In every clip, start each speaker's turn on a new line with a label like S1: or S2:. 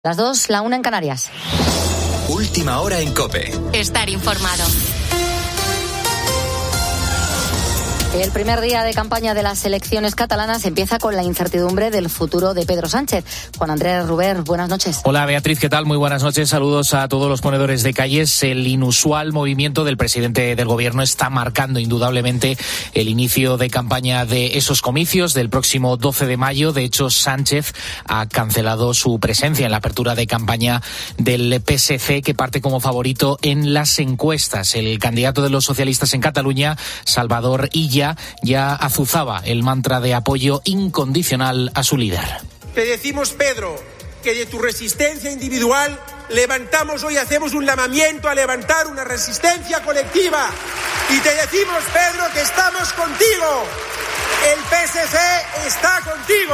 S1: Las 2, la 1 en Canarias.
S2: Última hora en COPE.
S3: Estar informado.
S1: El primer día de campaña de las elecciones catalanas empieza con la incertidumbre del futuro de Pedro Sánchez. Juan Andrés Ruber, buenas noches.
S4: Hola Beatriz, ¿qué tal? Muy buenas noches. Saludos a todos los ponedores de calles. El inusual movimiento del presidente del gobierno está marcando indudablemente el inicio de campaña de esos comicios del próximo 12 de mayo. De hecho, Sánchez ha cancelado su presencia en la apertura de campaña del PSC, que parte como favorito en las encuestas. El candidato de los socialistas en Cataluña, Salvador Illa, ya azuzaba el mantra de apoyo incondicional a su líder.
S5: Te decimos, Pedro, que de tu resistencia individual levantamos hoy, hacemos un llamamiento a levantar una resistencia colectiva. Y te decimos, Pedro, que estamos contigo. El PSC está contigo.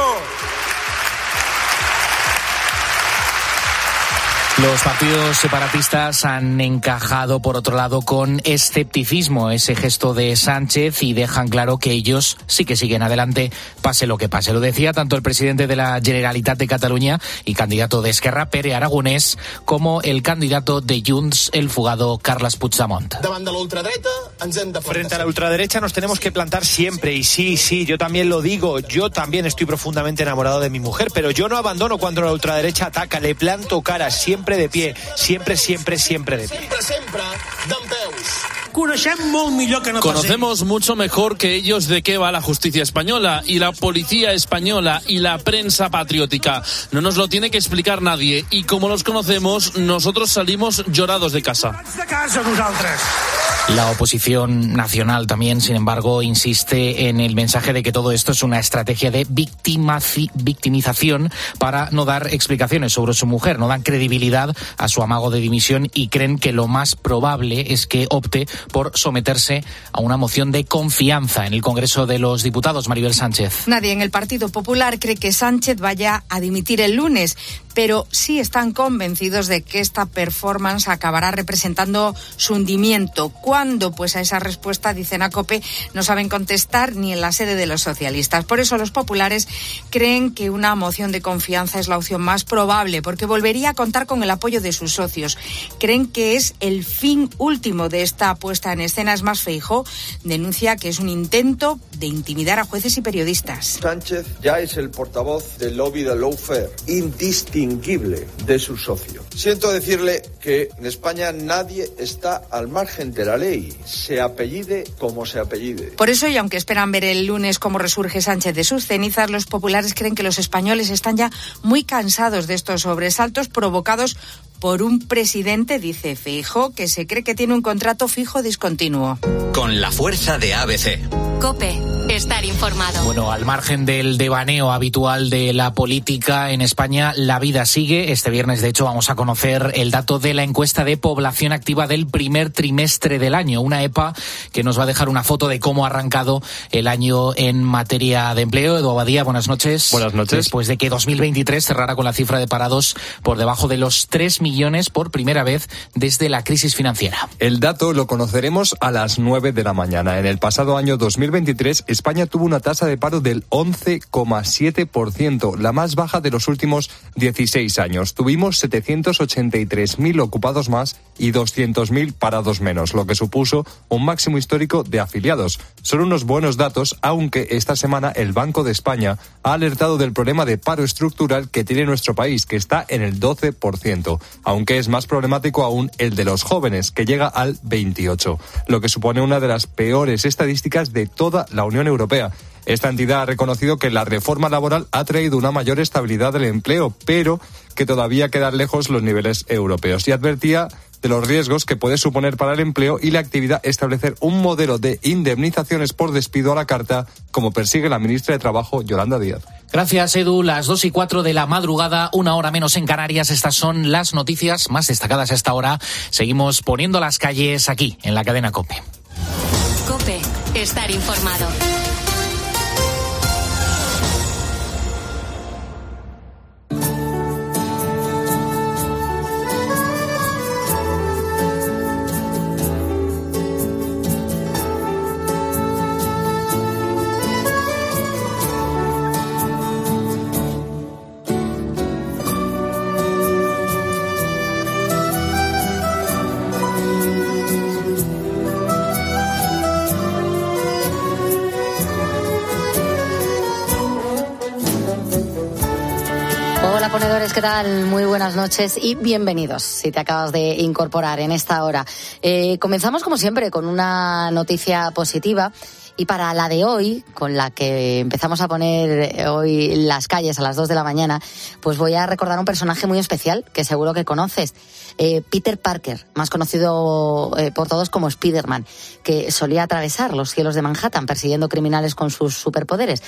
S4: Los partidos separatistas han encajado, por otro lado, con escepticismo ese gesto de Sánchez y dejan claro que ellos sí que siguen adelante, pase lo que pase. Lo decía tanto el presidente de la Generalitat de Cataluña y candidato de Esquerra, Pere Aragonés, como el candidato de Junts, el fugado Carles Puigdemont.
S6: Frente a la ultraderecha nos tenemos que plantar siempre, y sí, yo también lo digo, yo también estoy profundamente enamorado de mi mujer, pero yo no abandono cuando la ultraderecha ataca, le planto cara, siempre de pie, siempre de pie.
S7: Conocemos mucho mejor que ellos de qué va la justicia española y la policía española y la prensa patriótica. No nos lo tiene que explicar nadie, y como los conocemos, nosotros salimos llorados de casa.
S4: La oposición nacional también, sin embargo, insiste en el mensaje de que todo esto es una estrategia de victimización para no dar explicaciones sobre su mujer. No dan credibilidad a su amago de dimisión y creen que lo más probable es que opte por someterse a una moción de confianza en el Congreso de los Diputados. Maribel Sánchez.
S8: Nadie en el Partido Popular cree que Sánchez vaya a dimitir el lunes, pero sí están convencidos de que esta performance acabará representando su hundimiento. ¿Cuándo? Pues a esa respuesta, dicen a COPE, no saben contestar ni en la sede de los socialistas. Por eso los populares creen que una moción de confianza es la opción más probable, porque volvería a contar con el apoyo de sus socios. Creen que es el fin último de esta puesta en escena. Es más, Feijóo denuncia que es un intento de intimidar a jueces y periodistas.
S9: Sánchez ya es el portavoz del lobby de lawfare, indistinguible de su socio. Siento decirle que en España nadie está al margen de la ley, se apellide como se apellide.
S8: Por eso, y aunque esperan ver el lunes cómo resurge Sánchez de sus cenizas, los populares creen que los españoles están ya muy cansados de estos sobresaltos provocados por un presidente, dice Feijóo, que se cree que tiene un contrato fijo discontinuo.
S2: Con la fuerza de ABC.
S3: COPE. Estar informado.
S4: Bueno, al margen del devaneo habitual de la política en España, la vida sigue. Este viernes, de hecho, vamos a conocer el dato de la encuesta de población activa del primer trimestre del año. Una EPA que nos va a dejar una foto de cómo ha arrancado el año en materia de empleo. Edu Abadía, buenas noches.
S10: Buenas noches.
S4: Después de que 2023 cerrara con la cifra de parados por debajo de los 3 millones por primera vez desde la crisis financiera.
S10: El dato lo conoceremos a las 9 de la mañana. En el pasado año 2023, España tuvo una tasa de paro del 11,7%, la más baja de los últimos 16 años. Tuvimos 783.000 ocupados más y 200.000 parados menos, lo que supuso un máximo histórico de afiliados. Son unos buenos datos, aunque esta semana el Banco de España ha alertado del problema de paro estructural que tiene nuestro país, que está en el 12%, aunque es más problemático aún el de los jóvenes, que llega al 28%, lo que supone una de las peores estadísticas de toda la Unión Europea. Esta entidad ha reconocido que la reforma laboral ha traído una mayor estabilidad del empleo, pero que todavía quedan lejos los niveles europeos, y advertía de los riesgos que puede suponer para el empleo y la actividad establecer un modelo de indemnizaciones por despido a la carta, como persigue la ministra de Trabajo, Yolanda Díaz.
S4: Gracias, Edu. Las 2:04 de la madrugada, una hora menos en Canarias. Estas son las noticias más destacadas a esta hora. Seguimos poniendo las calles aquí, en la cadena COPE.
S3: COPE. Estar informado.
S1: ponedores, ¿qué tal? Muy buenas noches y bienvenidos si te acabas de incorporar en esta hora. Comenzamos como siempre con una noticia positiva y para la de hoy, con la que empezamos a poner hoy las calles a las 2 de la mañana, pues voy a recordar un personaje muy especial que seguro que conoces. Peter Parker, más conocido por todos como Spider-Man, que solía atravesar los cielos de Manhattan persiguiendo criminales con sus superpoderes.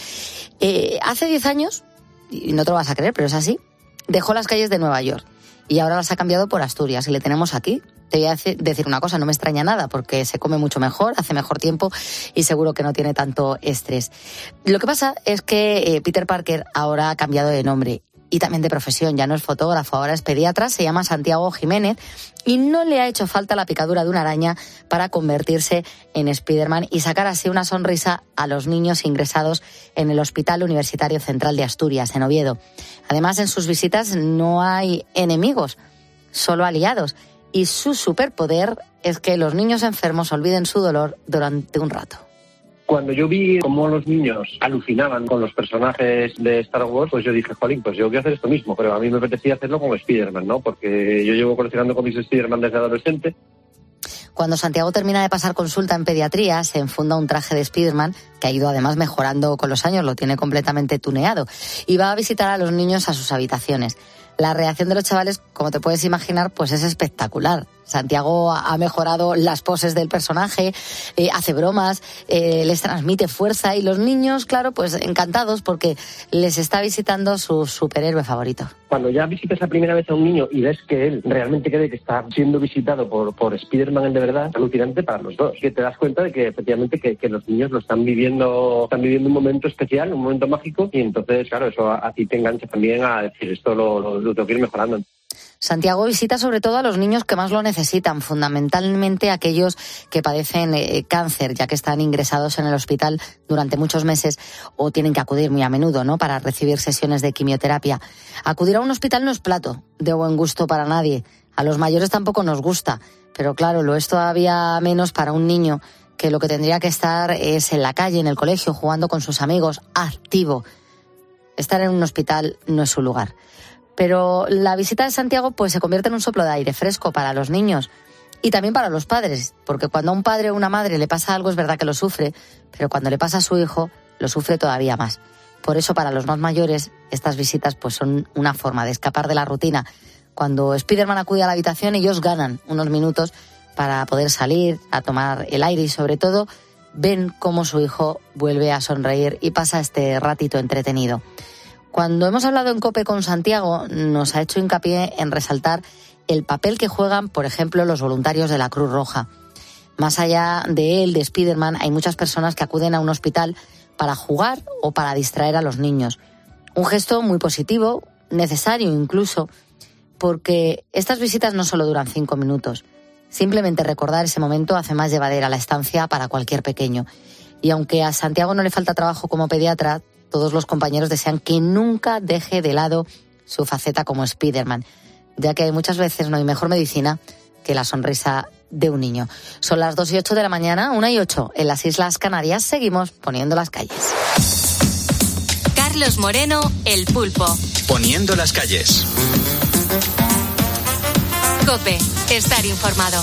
S1: Hace 10 años, y no te lo vas a creer, pero es así, dejó las calles de Nueva York y ahora las ha cambiado por Asturias y le tenemos aquí. Te voy a decir una cosa, no me extraña nada porque se come mucho mejor, hace mejor tiempo y seguro que no tiene tanto estrés. Lo que pasa es que Peter Parker ahora ha cambiado de nombre y también de profesión, ya no es fotógrafo, ahora es pediatra, se llama Santiago Jiménez y no le ha hecho falta la picadura de una araña para convertirse en Spider-Man y sacar así una sonrisa a los niños ingresados en el Hospital Universitario Central de Asturias, en Oviedo. Además, en sus visitas no hay enemigos, solo aliados. Y su superpoder es que los niños enfermos olviden su dolor durante un rato.
S11: Cuando yo vi cómo los niños alucinaban con los personajes de Star Wars, pues yo dije, jolín, pues yo quiero hacer esto mismo, pero a mí me apetecía hacerlo con Spider-Man, ¿no? Porque yo llevo coleccionando cómics de Spider-Man desde adolescente.
S1: Cuando Santiago termina de pasar consulta en pediatría, se enfunda un traje de Spider-Man, que ha ido además mejorando con los años, lo tiene completamente tuneado, y va a visitar a los niños a sus habitaciones. La reacción de los chavales, como te puedes imaginar, pues es espectacular. Santiago ha mejorado las poses del personaje, hace bromas, les transmite fuerza y los niños, claro, pues encantados porque les está visitando su superhéroe favorito.
S11: Cuando ya visitas la primera vez a un niño y ves que él realmente cree que está siendo visitado por Spider-Man de verdad, es alucinante para los dos. Que te das cuenta de que efectivamente que los niños lo están viviendo un momento especial, un momento mágico y entonces, claro, eso a ti te engancha también a decir esto lo tengo que ir mejorando.
S1: Santiago visita sobre todo a los niños que más lo necesitan, fundamentalmente aquellos que padecen cáncer, ya que están ingresados en el hospital durante muchos meses o tienen que acudir muy a menudo, ¿no?, para recibir sesiones de quimioterapia. Acudir a un hospital no es plato de buen gusto para nadie. A los mayores tampoco nos gusta, pero claro, lo es todavía menos para un niño que lo que tendría que estar es en la calle, en el colegio, jugando con sus amigos, activo. Estar en un hospital no es su lugar. Pero la visita de Santiago pues se convierte en un soplo de aire fresco para los niños y también para los padres, porque cuando a un padre o una madre le pasa algo es verdad que lo sufre, pero cuando le pasa a su hijo lo sufre todavía más. Por eso para los más mayores estas visitas pues son una forma de escapar de la rutina. Cuando Spider-Man acude a la habitación ellos ganan unos minutos para poder salir, a tomar el aire y sobre todo ven cómo su hijo vuelve a sonreír y pasa este ratito entretenido. Cuando hemos hablado en COPE con Santiago, nos ha hecho hincapié en resaltar el papel que juegan, por ejemplo, los voluntarios de la Cruz Roja. Más allá de él, de Spider-Man, hay muchas personas que acuden a un hospital para jugar o para distraer a los niños. Un gesto muy positivo, necesario incluso, porque estas visitas no solo duran 5 minutos. Simplemente recordar ese momento hace más llevadera la estancia para cualquier pequeño. Y aunque a Santiago no le falta trabajo como pediatra, todos los compañeros desean que nunca deje de lado su faceta como Spider-Man, ya que muchas veces no hay mejor medicina que la sonrisa de un niño. Son las 2:08 de la mañana, 1:08 en las Islas Canarias. Seguimos poniendo las calles.
S3: Carlos Moreno, El Pulpo.
S2: Poniendo las calles.
S3: COPE, estar informado.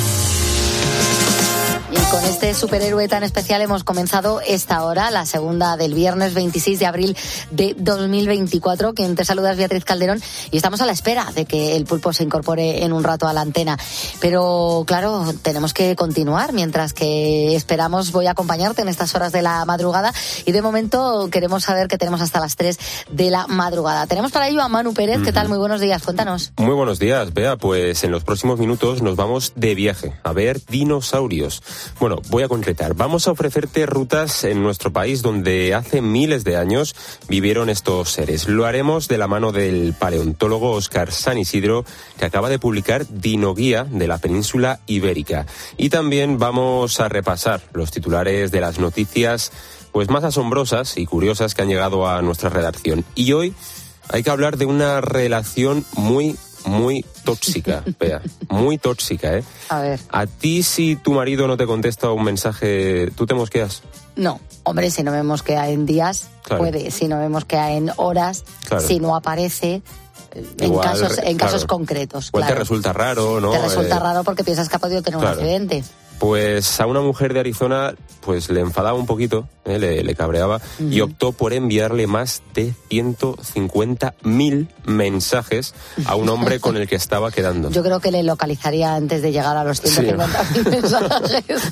S1: Y con este superhéroe tan especial hemos comenzado esta hora, la segunda del viernes 26 de abril de 2024. Quien te saluda es Beatriz Calderón y estamos a la espera de que el Pulpo se incorpore en un rato a la antena. Pero claro, tenemos que continuar. Mientras que esperamos, voy a acompañarte en estas horas de la madrugada y de momento queremos saber que tenemos hasta las 3 de la madrugada. Tenemos para ello a Manu Pérez. ¿Qué tal? Muy buenos días, cuéntanos.
S12: Muy buenos días, Bea. Pues en los próximos minutos nos vamos de viaje a ver dinosaurios. Bueno, voy a concretar. Vamos a ofrecerte rutas en nuestro país donde hace miles de años vivieron estos seres. Lo haremos de la mano del paleontólogo Óscar San Isidro, que acaba de publicar Dinoguía de la península ibérica. Y también vamos a repasar los titulares de las noticias pues más asombrosas y curiosas que han llegado a nuestra redacción. Y hoy hay que hablar de una relación muy tóxica, Bea. Muy tóxica, ¿eh?
S1: A ver.
S12: A ti, si tu marido no te contesta un mensaje, ¿tú te mosqueas?
S1: No, hombre, si no me mosquea en días,
S12: claro.
S1: Puede. Si no me mosquea en horas, claro. Si no aparece, en casos concretos.
S12: Igual
S1: claro.
S12: te resulta raro, ¿no?
S1: Te resulta raro porque piensas que ha podido tener un accidente.
S12: Pues a una mujer de Arizona pues le enfadaba un poquito, le cabreaba, y optó por enviarle más de 150.000 mensajes a un hombre con el que estaba quedando.
S1: Yo creo que le localizaría antes de llegar a los 150.000 mensajes.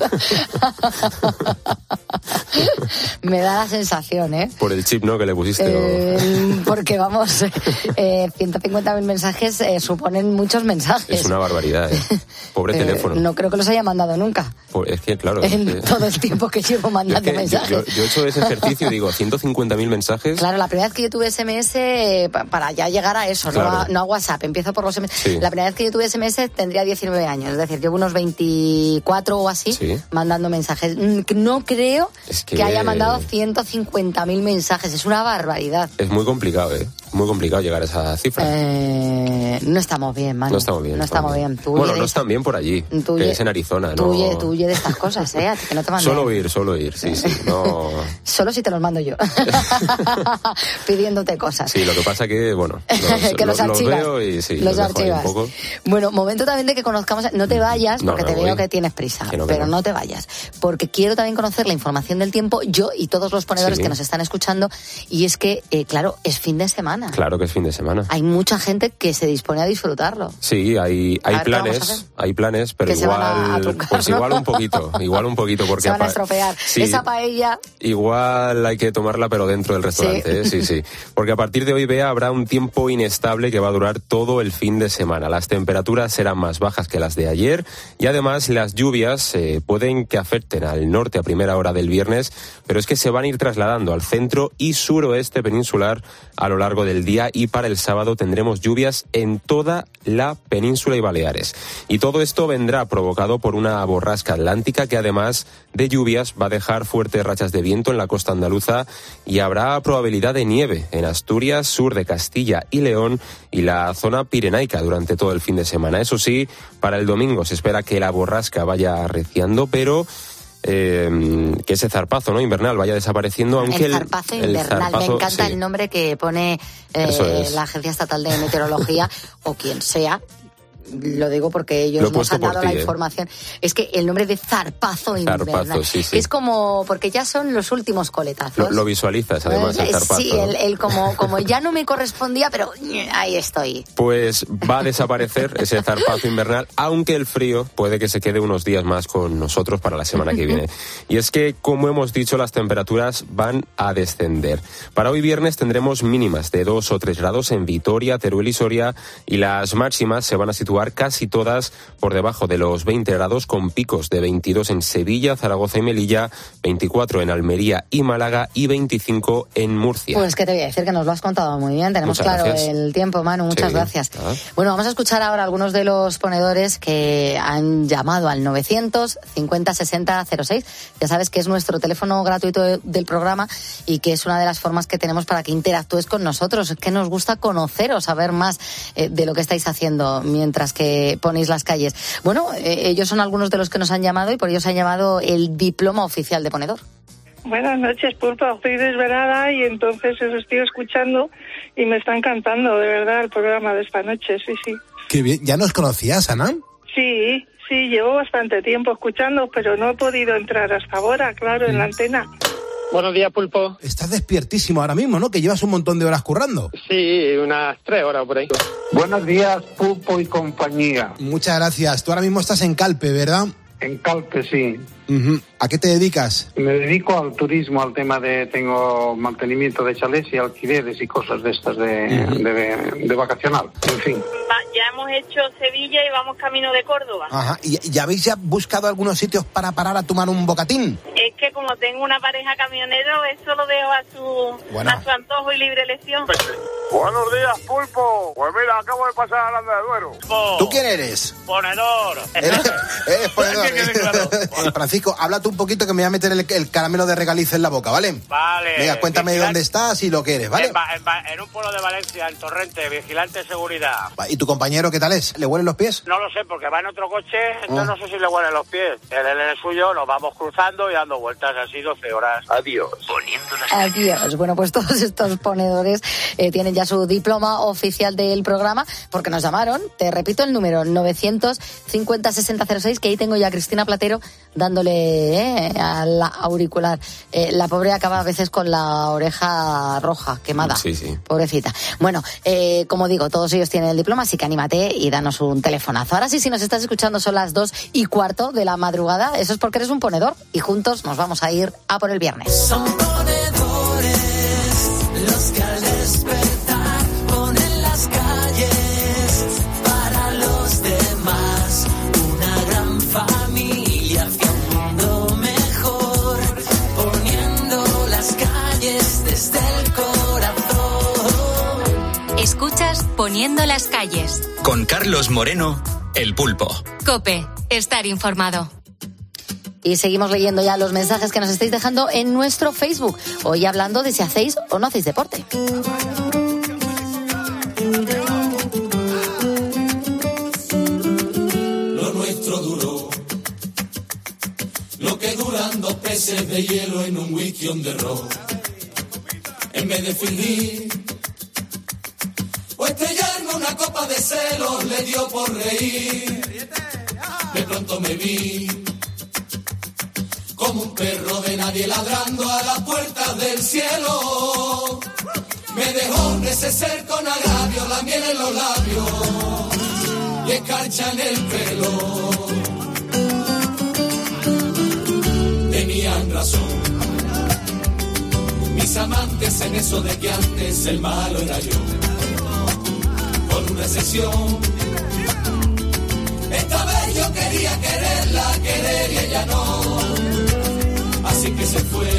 S1: Me da la sensación, ¿eh?
S12: Por el chip, ¿no?, que le pusiste.
S1: Porque, vamos, 150.000 mensajes suponen muchos mensajes.
S12: Es una barbaridad, ¿eh? Pobre teléfono.
S1: No creo que los haya mandado nunca.
S12: Pues es que, claro.
S1: Todo el tiempo que llevo mandando mensajes.
S12: Yo he hecho ese ejercicio y digo, 150.000 mensajes.
S1: Claro, la primera vez que yo tuve SMS, para ya llegar a eso, claro. no a WhatsApp, empiezo por los SMS. Sí. La primera vez que yo tuve SMS tendría 19 años, es decir, llevo unos 24 o así mandando mensajes. No creo que haya mandado 150.000 mensajes, es una barbaridad.
S12: Es muy complicado, muy complicado llegar a esa cifra.
S1: No estamos bien, Manu.
S12: No estamos bien.
S1: No estamos bien.
S12: Bueno, no están bien por allí, que es en Arizona, ¿no?
S1: Tú huye de estas cosas, que no te mandan.
S12: Solo ir, sí, no...
S1: Solo si te los mando yo. Pidiéndote cosas.
S12: Sí, lo que pasa que, bueno, los veo y sí,
S1: los archivas.
S12: Un poco.
S1: Bueno, momento también de que conozcamos... No te vayas, porque te veo que tienes prisa, pero no te vayas. Porque quiero también conocer la información del tiempo, yo y todos los ponedores que nos están escuchando, y es que, claro, es fin de semana.
S12: Claro que es fin de semana.
S1: Hay mucha gente que se dispone a disfrutarlo.
S12: Sí, hay planes, pero igual un poquito, porque
S1: se van a estropear. Esa paella.
S12: Igual hay que tomarla, pero dentro del restaurante, sí. Porque a partir de hoy, Bea, habrá un tiempo inestable que va a durar todo el fin de semana. Las temperaturas serán más bajas que las de ayer y además las lluvias pueden que afecten al norte a primera hora del viernes, pero es que se van a ir trasladando al centro y suroeste peninsular a lo largo del día, y para el sábado tendremos lluvias en toda la península y Baleares. Y todo esto vendrá provocado por una borrasca atlántica que, además de lluvias, va a dejar fuertes rachas de viento en la costa andaluza, y habrá probabilidad de nieve en Asturias, sur de Castilla y León y la zona pirenaica durante todo el fin de semana. Eso sí, para el domingo se espera que la borrasca vaya arreciando, pero que ese zarpazo, ¿no?, invernal vaya desapareciendo, aunque
S1: el zarpazo invernal, me encanta el nombre que pone la Agencia Estatal de Meteorología o quien sea. Lo digo porque ellos nos han dado la información. Es que el nombre de zarpazo invernal es como, porque ya son los últimos coletazos.
S12: Lo visualizas, además, el zarpazo.
S1: Sí, como ya no me correspondía, pero ahí estoy.
S12: Pues va a desaparecer ese zarpazo invernal, aunque el frío puede que se quede unos días más con nosotros para la semana que viene. Y es que, como hemos dicho, las temperaturas van a descender. Para hoy viernes tendremos mínimas de 2 o 3 grados en Vitoria, Teruel y Soria, y las máximas se van a situar casi todas por debajo de los 20 grados, con picos de 22 en Sevilla, Zaragoza y Melilla, 24 en Almería y Málaga y 25 en Murcia.
S1: Pues que te voy a decir que nos lo has contado muy bien. Tenemos claro el tiempo, Manu. Muchas gracias. Bueno, vamos a escuchar ahora algunos de los ponedores que han llamado al 950 60 06. Ya sabes que es nuestro teléfono gratuito del programa y que es una de las formas que tenemos para que interactúes con nosotros. Es que nos gusta conoceros, saber más de lo que estáis haciendo mientras que ponéis las calles. Bueno, ellos son algunos de los que nos han llamado y por ello se ha llamado el diploma oficial de ponedor.
S13: Buenas noches, Pulpo. Estoy desvelada y entonces os estoy escuchando y me está encantando, de verdad, el programa de esta noche, sí.
S14: Qué bien. ¿Ya nos conocías, Ana?
S13: Sí, llevo bastante tiempo escuchando, pero no he podido entrar hasta ahora, claro, en la antena.
S15: Buenos días, Pulpo.
S14: Estás despiertísimo ahora mismo, ¿no? Que llevas un montón de horas currando.
S15: Sí, unas 3 horas por ahí.
S16: Buenos días, Pulpo y compañía.
S14: Muchas gracias. Tú ahora mismo estás en Calpe, ¿verdad?
S16: En Calpe, sí.
S14: ¿A qué te dedicas?
S16: Me dedico al turismo, al tema tengo mantenimiento de chalés y alquileres y cosas de estas de vacacional, en fin.
S17: Ya hemos hecho Sevilla y vamos camino de Córdoba.
S14: Ajá. ¿Y habéis ya buscado algunos sitios para parar a tomar un bocatín?
S17: Es que como tengo una pareja camionero, eso lo dejo a su antojo y libre elección.
S18: Buenos días, Pulpo. Pues mira, acabo de pasar a Aranda de Duero.
S14: ¿Tú quién eres?
S18: Ponedor.
S14: Eres ponedor. Claro. Francisco, habla tú un poquito que me voy a meter el caramelo de regaliz en la boca, ¿vale?
S18: Vale.
S14: Venga, cuéntame dónde estás y lo que eres, ¿vale?
S18: En un pueblo de Valencia, en Torrente, vigilante de seguridad.
S14: ¿Y tu compañero qué tal es? ¿Le huelen los pies?
S18: No lo sé, porque va en otro coche, entonces no sé si le huelen los pies. Él en el suyo, nos vamos cruzando y dando vueltas así 12 horas. Adiós.
S1: Adiós. Bueno, pues todos estos ponedores tienen ya su diploma oficial del programa, porque nos llamaron, te repito el número, 950-6006, que ahí tengo ya a Cristina Platero dándole al auricular. La pobre acaba a veces con la oreja roja, quemada.
S12: Sí.
S1: Pobrecita. Bueno, como digo, todos ellos tienen el diploma, así que anímate y danos un telefonazo. Ahora sí, si nos estás escuchando, son las 2:15 de la madrugada, eso es porque eres un ponedor y juntos nos vamos a ir a por el viernes.
S19: Son ponedores los que al despertar ponen las calles para los demás, una gran familia hacia un mundo mejor, poniendo las calles desde el corazón.
S3: Escuchas Poniendo las calles.
S2: Con Carlos Moreno, El Pulpo.
S3: COPE, estar informado.
S1: Y seguimos leyendo ya los mensajes que nos estáis dejando en nuestro Facebook. Hoy hablando de si hacéis o no hacéis deporte.
S19: Lo nuestro duró lo que duran 2 peces de hielo en un whisky on the road. En vez de fingir o estrellarme una copa de celos, le dio por reír. De pronto me vi como un perro de nadie ladrando a las puertas del cielo. Me dejó neceser con agravio, la miel en los labios y escarcha en el pelo. Tenían razón mis amantes en eso de que antes el malo era yo. Con una excepción, esta vez yo quería quererla, querer y ella no. Así que se fue,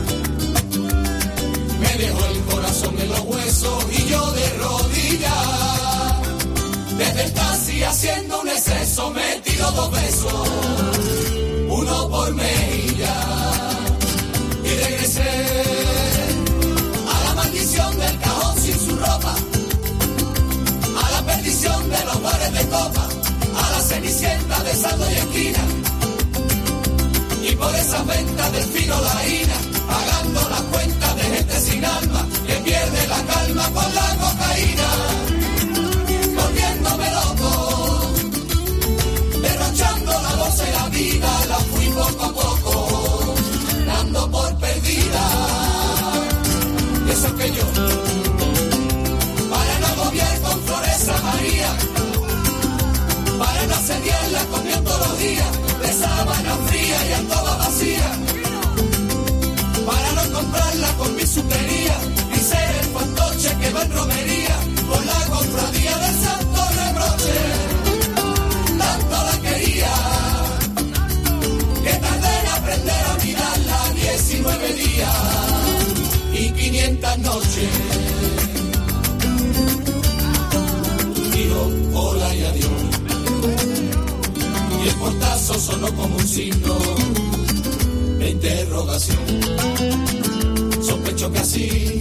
S19: me dejó el corazón en los huesos y yo de rodillas, desde el taxi haciendo un exceso, me tiró 2 besos, uno por mejilla, y regresé a la maldición del cajón sin su ropa, a la perdición de los bares de copa, a la cenicienta de saldo y esquina. Y por esas ventas del fino la ira, pagando las cuentas de gente sin alma, que pierde la calma con la cocaína. Volviéndome loco, derrochando la voz y la vida, la fui poco a poco, dando por perdida. Eso que yo, para no agobiar con flores a María, para no asediarla comiendo todos los días, de sábana fría y alcoba vacía, para no comprarla con bisutería y ser el fantoche que va en romería por la cofradía del santo reproche. Tanto la quería que tardé en aprender a mirarla 19 días y 500 noches. Dijo hola y adiós, y el portazo sonó como un signo de interrogación. Sospecho que así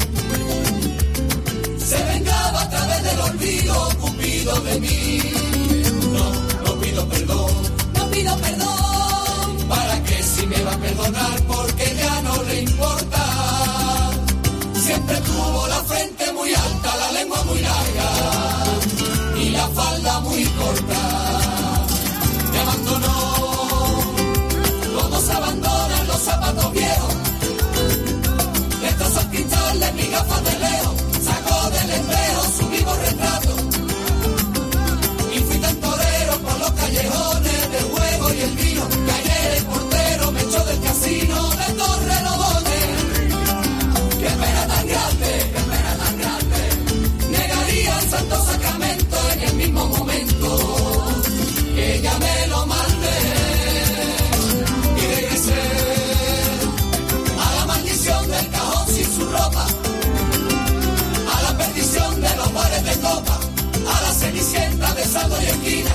S19: se vengaba a través del olvido Cupido de mí. No pido perdón, no pido perdón. ¿Para qué si me va a perdonar? Porque ya no le importa. Siempre tuvo la frente muy alta, la lengua muy larga y la falda muy corta. Me abandonó, todos abandonan los zapatos viejos. Destrozó el cristal de mi gafas de lejos, sacó del espejo su vivo retrato. Y fui tan torero por los callejones del juego y el vino, que ayer el portero me echó del casino de Torrelodones. Qué pena tan grande, qué pena tan grande. Negaría el santo sacramento en el mismo momento que ella me lo mandé. Y regresé a la maldición del cajón sin su ropa, a la perdición de los bares de copa, a la cenicienta de saldo y esquina.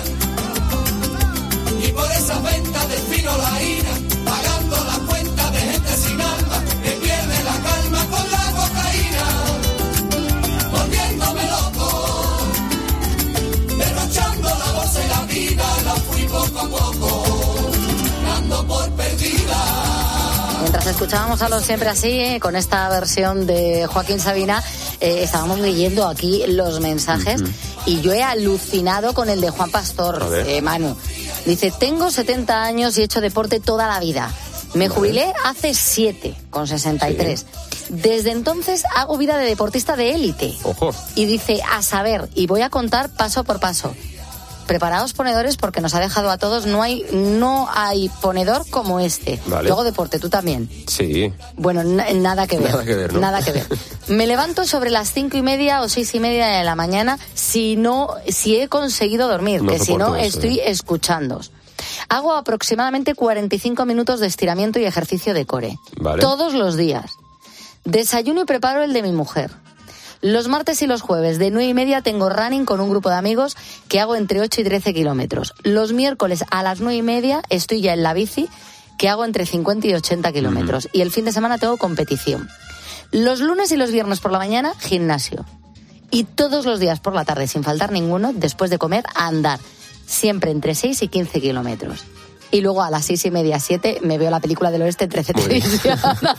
S19: Y por esas ventas del fino la ira, pagando la cuenta de gente sin alma, que pierde la calma con la cocaína. Volviéndome loco, derrochando la voz y la vida, la fui poco a poco, dando por perdida.
S1: Mientras escuchábamos a los Siempre Así, con esta versión de Joaquín Sabina, estábamos leyendo aquí los mensajes y yo he alucinado con el de Juan Pastor, Manu. Dice, tengo 70 años y he hecho deporte toda la vida. Me jubilé hace 7, con 63. Sí. Desde entonces hago vida de deportista de élite.
S12: Ojo.
S1: Y dice, a saber, y voy a contar paso por paso. Preparaos, ponedores, porque nos ha dejado a todos. No hay ponedor como este.
S12: Vale.
S1: Luego deporte, tú también.
S12: Sí.
S1: Bueno, nada que ver.
S12: Nada que ver, ¿no?
S1: Nada que ver. Me levanto sobre las 5:30 o 6:30 de la mañana si he conseguido dormir,
S12: no
S1: que si no
S12: eso,
S1: estoy escuchándoos. Hago aproximadamente 45 minutos de estiramiento y ejercicio de core.
S12: Vale.
S1: Todos los días. Desayuno y preparo el de mi mujer. Los martes y los jueves de 9:30 tengo running con un grupo de amigos que hago entre 8 y 13 kilómetros. Los miércoles a las 9:30 estoy ya en la bici que hago entre 50 y 80 kilómetros. Y el fin de semana tengo competición. Los lunes y los viernes por la mañana, gimnasio. Y todos los días por la tarde, sin faltar ninguno, después de comer, a andar. Siempre entre 6 y 15 kilómetros. Y luego a las 6:30, 7, me veo la película del oeste en 13 Televisión.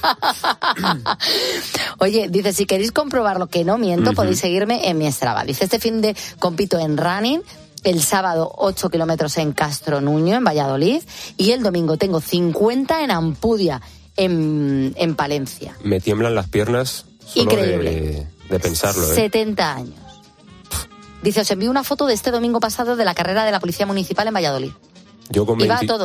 S1: Oye, dice, si queréis comprobar lo que no miento, podéis seguirme en mi Strava. Dice, este fin de compito en running, el sábado 8 kilómetros en Castro Nuño, en Valladolid, y el domingo tengo 50 en Ampudia, en Palencia.
S12: Me tiemblan las piernas solo
S1: increíble.
S12: De pensarlo.
S1: 70 años. Dice, os envío una foto de este domingo pasado de la carrera de la Policía Municipal en Valladolid.
S12: Yo con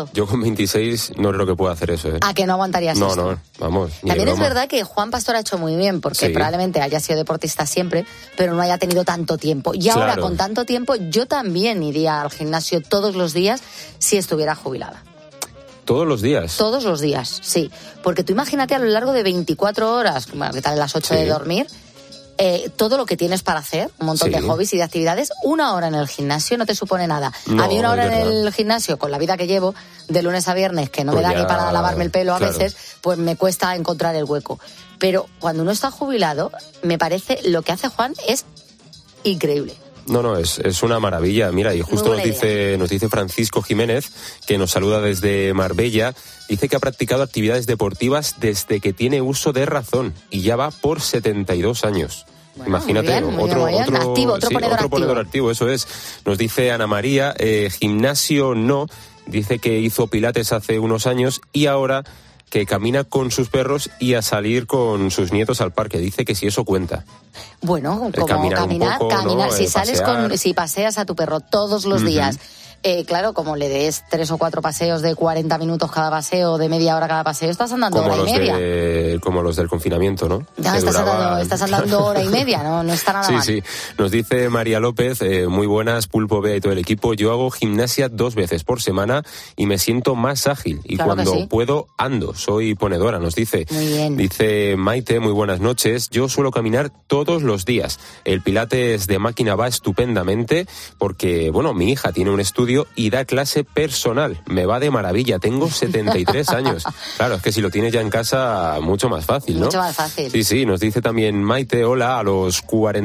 S12: 26 no creo que pueda hacer eso.
S1: ¿A que no aguantarías
S12: no,
S1: esto?
S12: No, vamos.
S1: También es verdad que Juan Pastor ha hecho muy bien, porque probablemente haya sido deportista siempre, pero no haya tenido tanto tiempo. Y ahora, con tanto tiempo, yo también iría al gimnasio todos los días si estuviera jubilada.
S12: ¿Todos los días?
S1: Todos los días, sí. Porque tú imagínate a lo largo de 24 horas, bueno, que tal las 8 de dormir, todo lo que tienes para hacer, un montón de hobbies y de actividades, 1 hora en el gimnasio no te supone nada. No, a mí 1 hora en el gimnasio, con la vida que llevo, de lunes a viernes, que no me da ni para lavarme el pelo a veces, pues me cuesta encontrar el hueco. Pero cuando uno está jubilado, me parece, lo que hace Juan es increíble.
S12: No, es una maravilla. Mira, y justo nos dice Francisco Jiménez, que nos saluda desde Marbella, dice que ha practicado actividades deportivas desde que tiene uso de razón y ya va por 72 años. Bueno, imagínate, otro ponedor activo, eso es. Nos dice Ana María, gimnasio no, dice que hizo pilates hace unos años y ahora que camina con sus perros y a salir con sus nietos al parque. Dice que si eso cuenta.
S1: Bueno, como caminar, ¿no? Si paseas a tu perro todos los días, claro, como le des 3 o 4 paseos de 40 minutos cada paseo, de media hora cada paseo, estás andando hora y media.
S12: Como los del confinamiento, ¿no?
S1: Ya, estás andando hora y media, no está nada mal.
S12: Sí. Nos dice María López, muy buenas, Pulpo, Bea y todo el equipo. Yo hago gimnasia 2 veces por semana y me siento más ágil. Y claro, cuando puedo, ando. Soy ponedora, nos dice.
S1: Muy bien.
S12: Dice Maite, muy buenas noches. Yo suelo caminar todos los días. El pilates de máquina va estupendamente porque, bueno, mi hija tiene un estudio y da clase personal. Me va de maravilla. Tengo 73 años. Claro, es que si lo tienes ya en casa, mucho más fácil, ¿no?
S1: Mucho más fácil.
S12: Sí, nos dice también Maite, hola, a los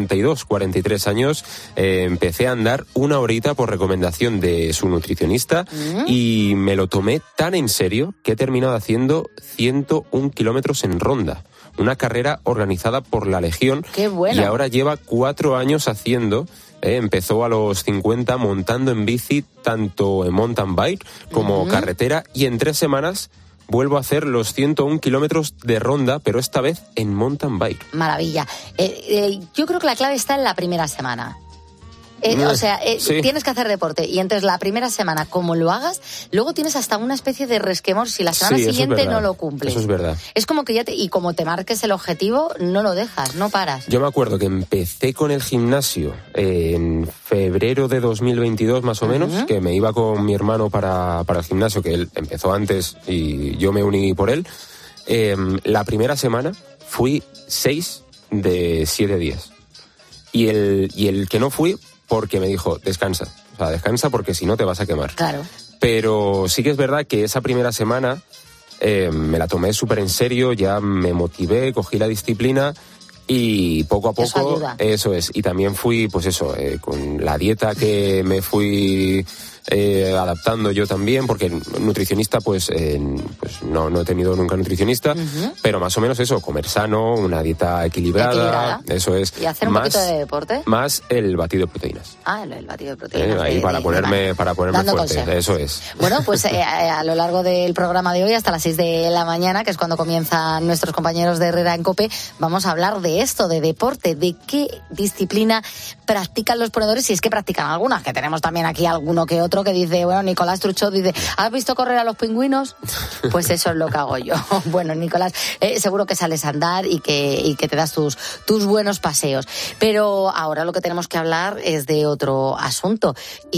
S12: 43 años empecé a andar 1 horita por recomendación de su nutricionista y me lo tomé tan en serio que he terminado haciendo 101 kilómetros en ronda. Una carrera organizada por la Legión.
S1: ¡Qué bueno!
S12: Y ahora lleva 4 años haciendo. Empezó a los 50 montando en bici, tanto en mountain bike como carretera, y en 3 semanas vuelvo a hacer los 101 kilómetros de ronda, pero esta vez en mountain bike.
S1: Maravilla. Yo creo que la clave está en la primera semana. Tienes que hacer deporte y entonces la primera semana, como lo hagas, luego tienes hasta una especie de resquemor si la semana siguiente no lo cumples.
S12: Eso es verdad.
S1: Es como que y como te marques el objetivo, no lo dejas, no paras.
S12: Yo me acuerdo que empecé con el gimnasio en febrero de 2022 más o menos, que me iba con mi hermano para el gimnasio, que él empezó antes y yo me uní por él. La primera semana fui 6 de 7 días. Y el que no fui, porque me dijo, descansa porque si no te vas a quemar.
S1: Claro.
S12: Pero sí que es verdad que esa primera semana me la tomé súper en serio, ya me motivé, cogí la disciplina y poco a poco...
S1: Eso ayuda.
S12: Eso es. Y también fui, pues eso, con la dieta que me fui adaptando yo también, porque nutricionista pues no he tenido nunca nutricionista, pero más o menos eso, comer sano, una dieta equilibrada, eso es.
S1: ¿Y hacer un poquito de deporte?
S12: Más el batido de proteínas.
S1: Ah, el batido de proteínas.
S12: Ahí para ponerme fuerte,
S1: consejos.
S12: eso es.
S1: Bueno, pues a lo largo del programa de hoy, hasta las 6 de la mañana, que es cuando comienzan nuestros compañeros de Herrera en COPE, vamos a hablar de esto, de deporte, de qué disciplina practican los ponedores, si es que practican algunas, que tenemos también aquí alguno que otro que dice, bueno, Nicolás Truchot dice, ¿has visto correr a los pingüinos? Pues eso es lo que hago yo. Bueno, Nicolás, seguro que sales a andar y que te das tus buenos paseos. Pero ahora lo que tenemos que hablar es de otro asunto,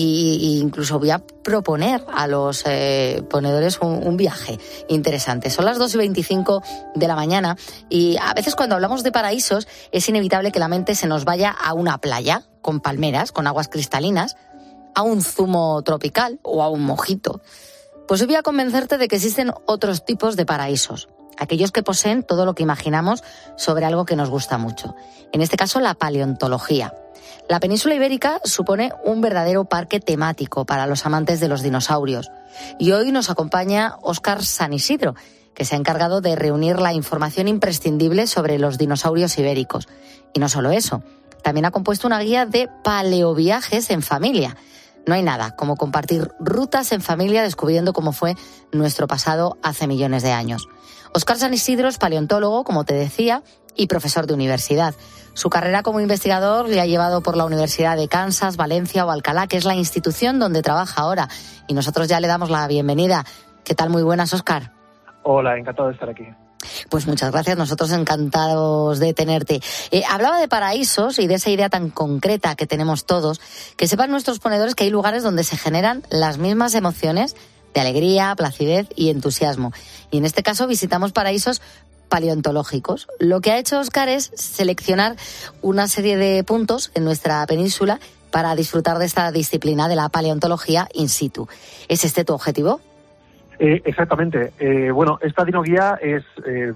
S1: y incluso voy a proponer a los ponedores un viaje interesante. Son las 2:25 de la mañana y a veces cuando hablamos de paraísos es inevitable que la mente se nos vaya a una playa con palmeras, con aguas cristalinas, a un zumo tropical o a un mojito. Pues hoy voy a convencerte de que existen otros tipos de paraísos, aquellos que poseen todo lo que imaginamos sobre algo que nos gusta mucho. En este caso, la paleontología. La península ibérica supone un verdadero parque temático para los amantes de los dinosaurios. Y hoy nos acompaña Óscar San Isidro, que se ha encargado de reunir la información imprescindible sobre los dinosaurios ibéricos. Y no solo eso, también ha compuesto una guía de paleoviajes en familia. No hay nada como compartir rutas en familia descubriendo cómo fue nuestro pasado hace millones de años. Óscar San Isidro es paleontólogo, como te decía, y profesor de universidad. Su carrera como investigador le ha llevado por la Universidad de Kansas, Valencia o Alcalá, que es la institución donde trabaja ahora. Y nosotros ya le damos la bienvenida. ¿Qué tal? Muy buenas, Óscar.
S20: Hola, encantado de estar aquí.
S1: Pues muchas gracias, nosotros encantados de tenerte. Hablaba de paraísos y de esa idea tan concreta que tenemos todos, que sepan nuestros ponedores que hay lugares donde se generan las mismas emociones de alegría, placidez y entusiasmo. Y en este caso visitamos paraísos paleontológicos. Lo que ha hecho Óscar es seleccionar una serie de puntos en nuestra península para disfrutar de esta disciplina de la paleontología in situ. ¿Es este tu objetivo?
S20: Exactamente. Bueno, esta dinoguía es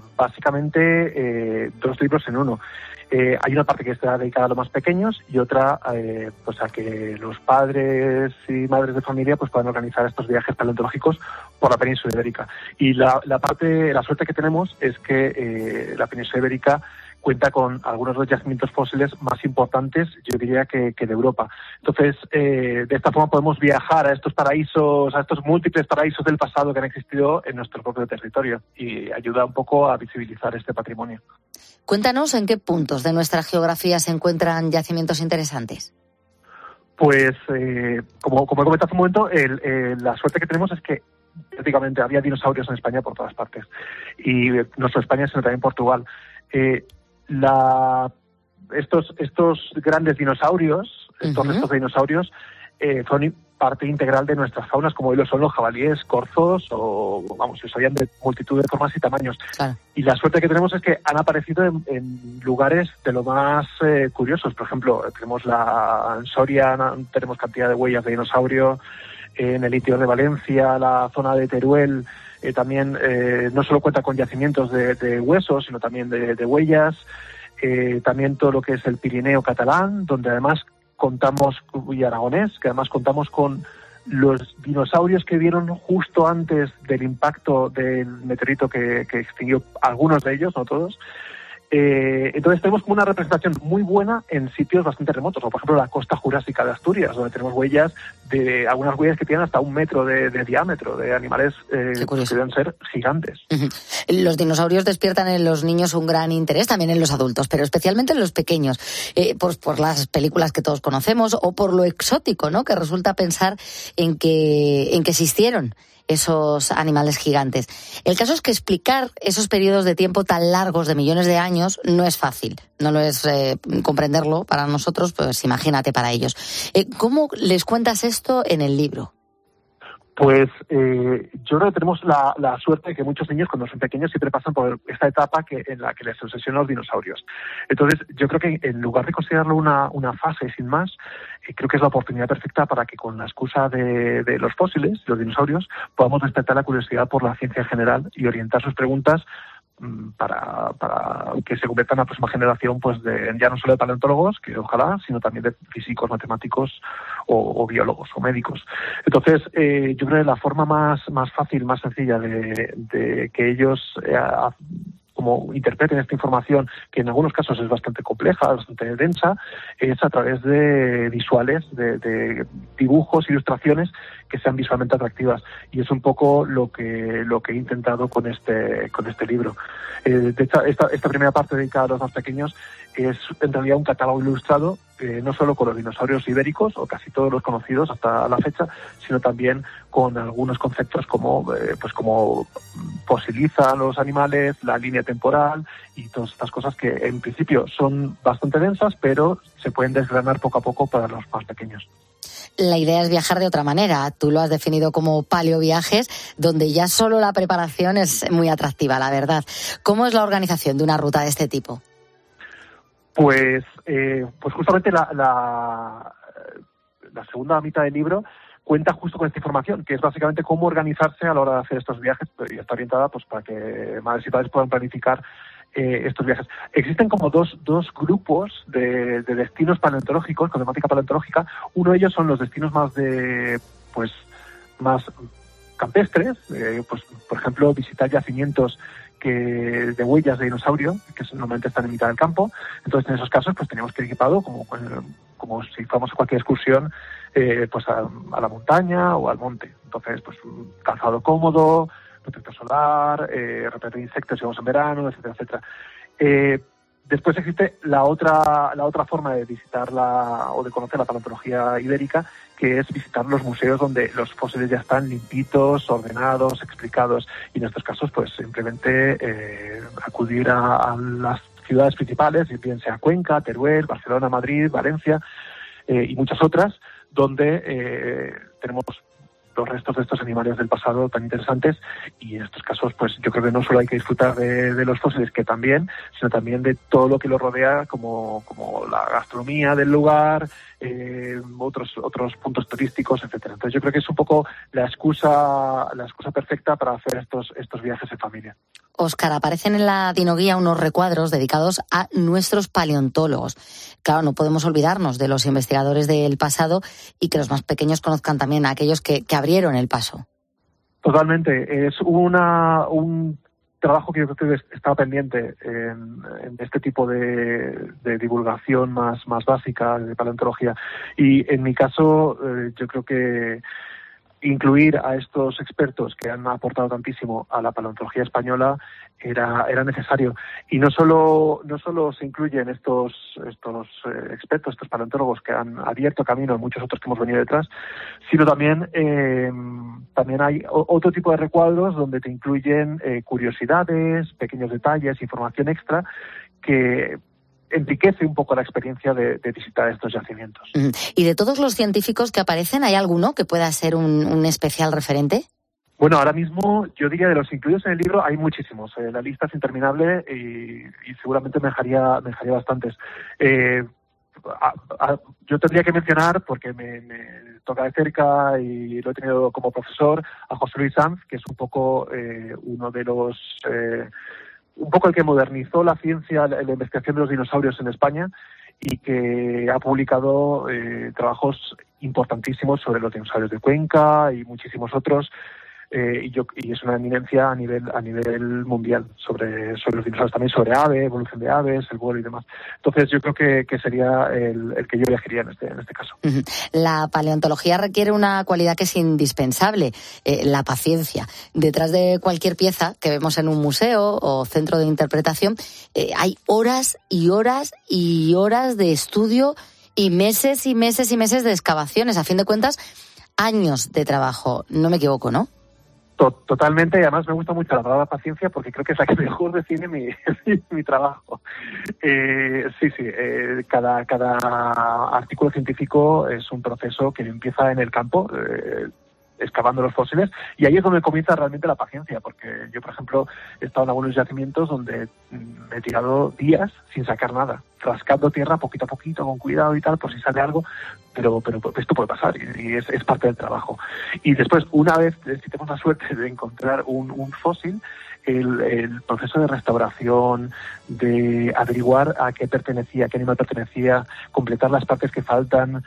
S20: básicamente 2 libros en uno. Hay una parte que está dedicada a los más pequeños y otra pues a que los padres y madres de familia pues puedan organizar estos viajes paleontológicos por la península ibérica. Y la suerte que tenemos es que la península ibérica cuenta con algunos de los yacimientos fósiles más importantes, yo diría, que de Europa. Entonces, de esta forma podemos viajar a estos paraísos, a estos múltiples paraísos del pasado que han existido en nuestro propio territorio, y ayuda un poco a visibilizar este patrimonio.
S1: Cuéntanos en qué puntos de nuestra geografía se encuentran yacimientos interesantes.
S20: Pues, como he comentado hace un momento, la suerte que tenemos es que prácticamente había dinosaurios en España por todas partes. Y no solo España, sino también Portugal. Estos grandes dinosaurios, estos restos de dinosaurios, son parte integral de nuestras faunas, como hoy lo son los jabalíes, corzos o, vamos, se usarían de multitud de formas y tamaños. Claro. Y la suerte que tenemos es que han aparecido en lugares de lo más curiosos. Por ejemplo, tenemos en Soria, tenemos cantidad de huellas de dinosaurio, en el Interior de Valencia, la zona de Teruel, también no solo cuenta con yacimientos de huesos, sino también de huellas. También todo lo que es el Pirineo catalán, donde además y aragonés, que además contamos con los dinosaurios que vieron justo antes del impacto del meteorito que extinguió algunos de ellos, no todos. Entonces tenemos como una representación muy buena en sitios bastante remotos, o por ejemplo la costa jurásica de Asturias, donde tenemos algunas huellas que tienen hasta 1 metro de diámetro, de animales que deben ser gigantes.
S1: Los dinosaurios despiertan en los niños un gran interés, también en los adultos, pero especialmente en los pequeños, pues por las películas que todos conocemos o por lo exótico, ¿no?, que resulta pensar en que existieron esos animales gigantes. El caso es que explicar esos periodos de tiempo tan largos de millones de años no es fácil. No lo es comprenderlo para nosotros, pues imagínate para ellos. ¿Cómo les cuentas esto en el libro?
S20: Pues yo creo que tenemos la suerte de que muchos niños cuando son pequeños siempre pasan por esta etapa en la que les obsesionan los dinosaurios. Entonces yo creo que en lugar de considerarlo una fase sin más, creo que es la oportunidad perfecta para que con la excusa de los fósiles, los dinosaurios, podamos despertar la curiosidad por la ciencia en general y orientar sus preguntas para que se convierta en la próxima generación, pues ya no solo de paleontólogos, que ojalá, sino también de físicos, matemáticos o biólogos o médicos. Entonces, yo creo que la forma más fácil, más sencilla de que ellos como interpreten esta información, que en algunos casos es bastante compleja, bastante densa, es a través de visuales, de dibujos, ilustraciones que sean visualmente atractivas. Y es un poco lo que he intentado con este libro. De hecho, esta primera parte dedicada a los más pequeños es en realidad un catálogo ilustrado, no solo con los dinosaurios ibéricos, o casi todos los conocidos hasta la fecha, sino también con algunos conceptos como fosilizan los animales, la línea temporal y todas estas cosas que en principio son bastante densas, pero se pueden desgranar poco a poco para los más pequeños.
S1: La idea es viajar de otra manera. Tú lo has definido como paleoviajes, donde ya solo la preparación es muy atractiva, la verdad. ¿Cómo es la organización de una ruta de este tipo?
S20: Pues justamente la segunda mitad del libro cuenta justo con esta información, que es básicamente cómo organizarse a la hora de hacer estos viajes, y está orientada pues para que madres y padres puedan planificar estos viajes. Existen como dos grupos de destinos paleontológicos, con temática paleontológica. Uno de ellos son los destinos más campestres, pues por ejemplo visitar yacimientos de huellas de dinosaurio, que normalmente están en mitad del campo. Entonces en esos casos pues tenemos que ir equipado como si fuéramos a cualquier excursión pues a la montaña o al monte. Entonces pues calzado cómodo, protector solar, repelente de insectos si vamos en verano, etcétera, etcétera. Después existe la otra forma de visitarla o de conocer la paleontología ibérica, que es visitar los museos donde los fósiles ya están limpitos, ordenados, explicados. Y en estos casos, pues simplemente acudir a las ciudades principales, bien sea Cuenca, Teruel, Barcelona, Madrid, Valencia y muchas otras, donde tenemos los restos de estos animales del pasado tan interesantes. Y en estos casos pues yo creo que no solo hay que disfrutar de los fósiles, que también, sino también de todo lo que los rodea, como la gastronomía del lugar, otros puntos turísticos, etcétera. Entonces yo creo que es un poco la excusa perfecta para hacer estos viajes en familia.
S1: Óscar, aparecen en la Dinoguía unos recuadros dedicados a nuestros paleontólogos. Claro, no podemos olvidarnos de los investigadores del pasado y que los más pequeños conozcan también a aquellos que abrieron el paso.
S20: Totalmente. Es un trabajo que yo creo que estaba pendiente en este tipo de divulgación más básica de paleontología. Y en mi caso, yo creo que incluir a estos expertos que han aportado tantísimo a la paleontología española era necesario. Y no solo se incluyen estos expertos, estos paleontólogos que han abierto camino a muchos otros que hemos venido detrás, sino también hay otro tipo de recuadros donde te incluyen curiosidades, pequeños detalles, información extra que enriquece un poco la experiencia de visitar estos yacimientos.
S1: ¿Y de todos los científicos que aparecen, hay alguno que pueda ser un especial referente?
S20: Bueno, ahora mismo yo diría de los incluidos en el libro hay muchísimos. La lista es interminable y seguramente me dejaría bastantes. Yo tendría que mencionar, porque me toca de cerca y lo he tenido como profesor, a José Luis Sanz, que es un poco uno de los... un poco el que modernizó la ciencia, la investigación de los dinosaurios en España, y que ha publicado trabajos importantísimos sobre los dinosaurios de Cuenca y muchísimos otros, y es una eminencia a nivel mundial sobre los dinosaurios, también sobre evolución de aves, el vuelo y demás. Entonces yo creo que sería el que yo elegiría en este caso.
S1: La paleontología requiere una cualidad que es indispensable, la paciencia. Detrás de cualquier pieza que vemos en un museo o centro de interpretación hay horas y horas y horas de estudio y meses y meses y meses de excavaciones. A fin de cuentas, años de trabajo. No me equivoco, ¿no?
S20: Totalmente, y además me gusta mucho la palabra paciencia porque creo que es la que mejor define mi trabajo. Cada artículo científico es un proceso que empieza en el campo, excavando los fósiles, y ahí es donde comienza realmente la paciencia, porque yo, por ejemplo, he estado en algunos yacimientos donde me he tirado días sin sacar nada, rascando tierra poquito a poquito, con cuidado y tal, por si sale algo, pero esto puede pasar y es parte del trabajo. Y después, una vez, si tenemos la suerte de encontrar un fósil, el proceso de restauración, de averiguar a qué pertenecía, a qué animal pertenecía, completar las partes que faltan,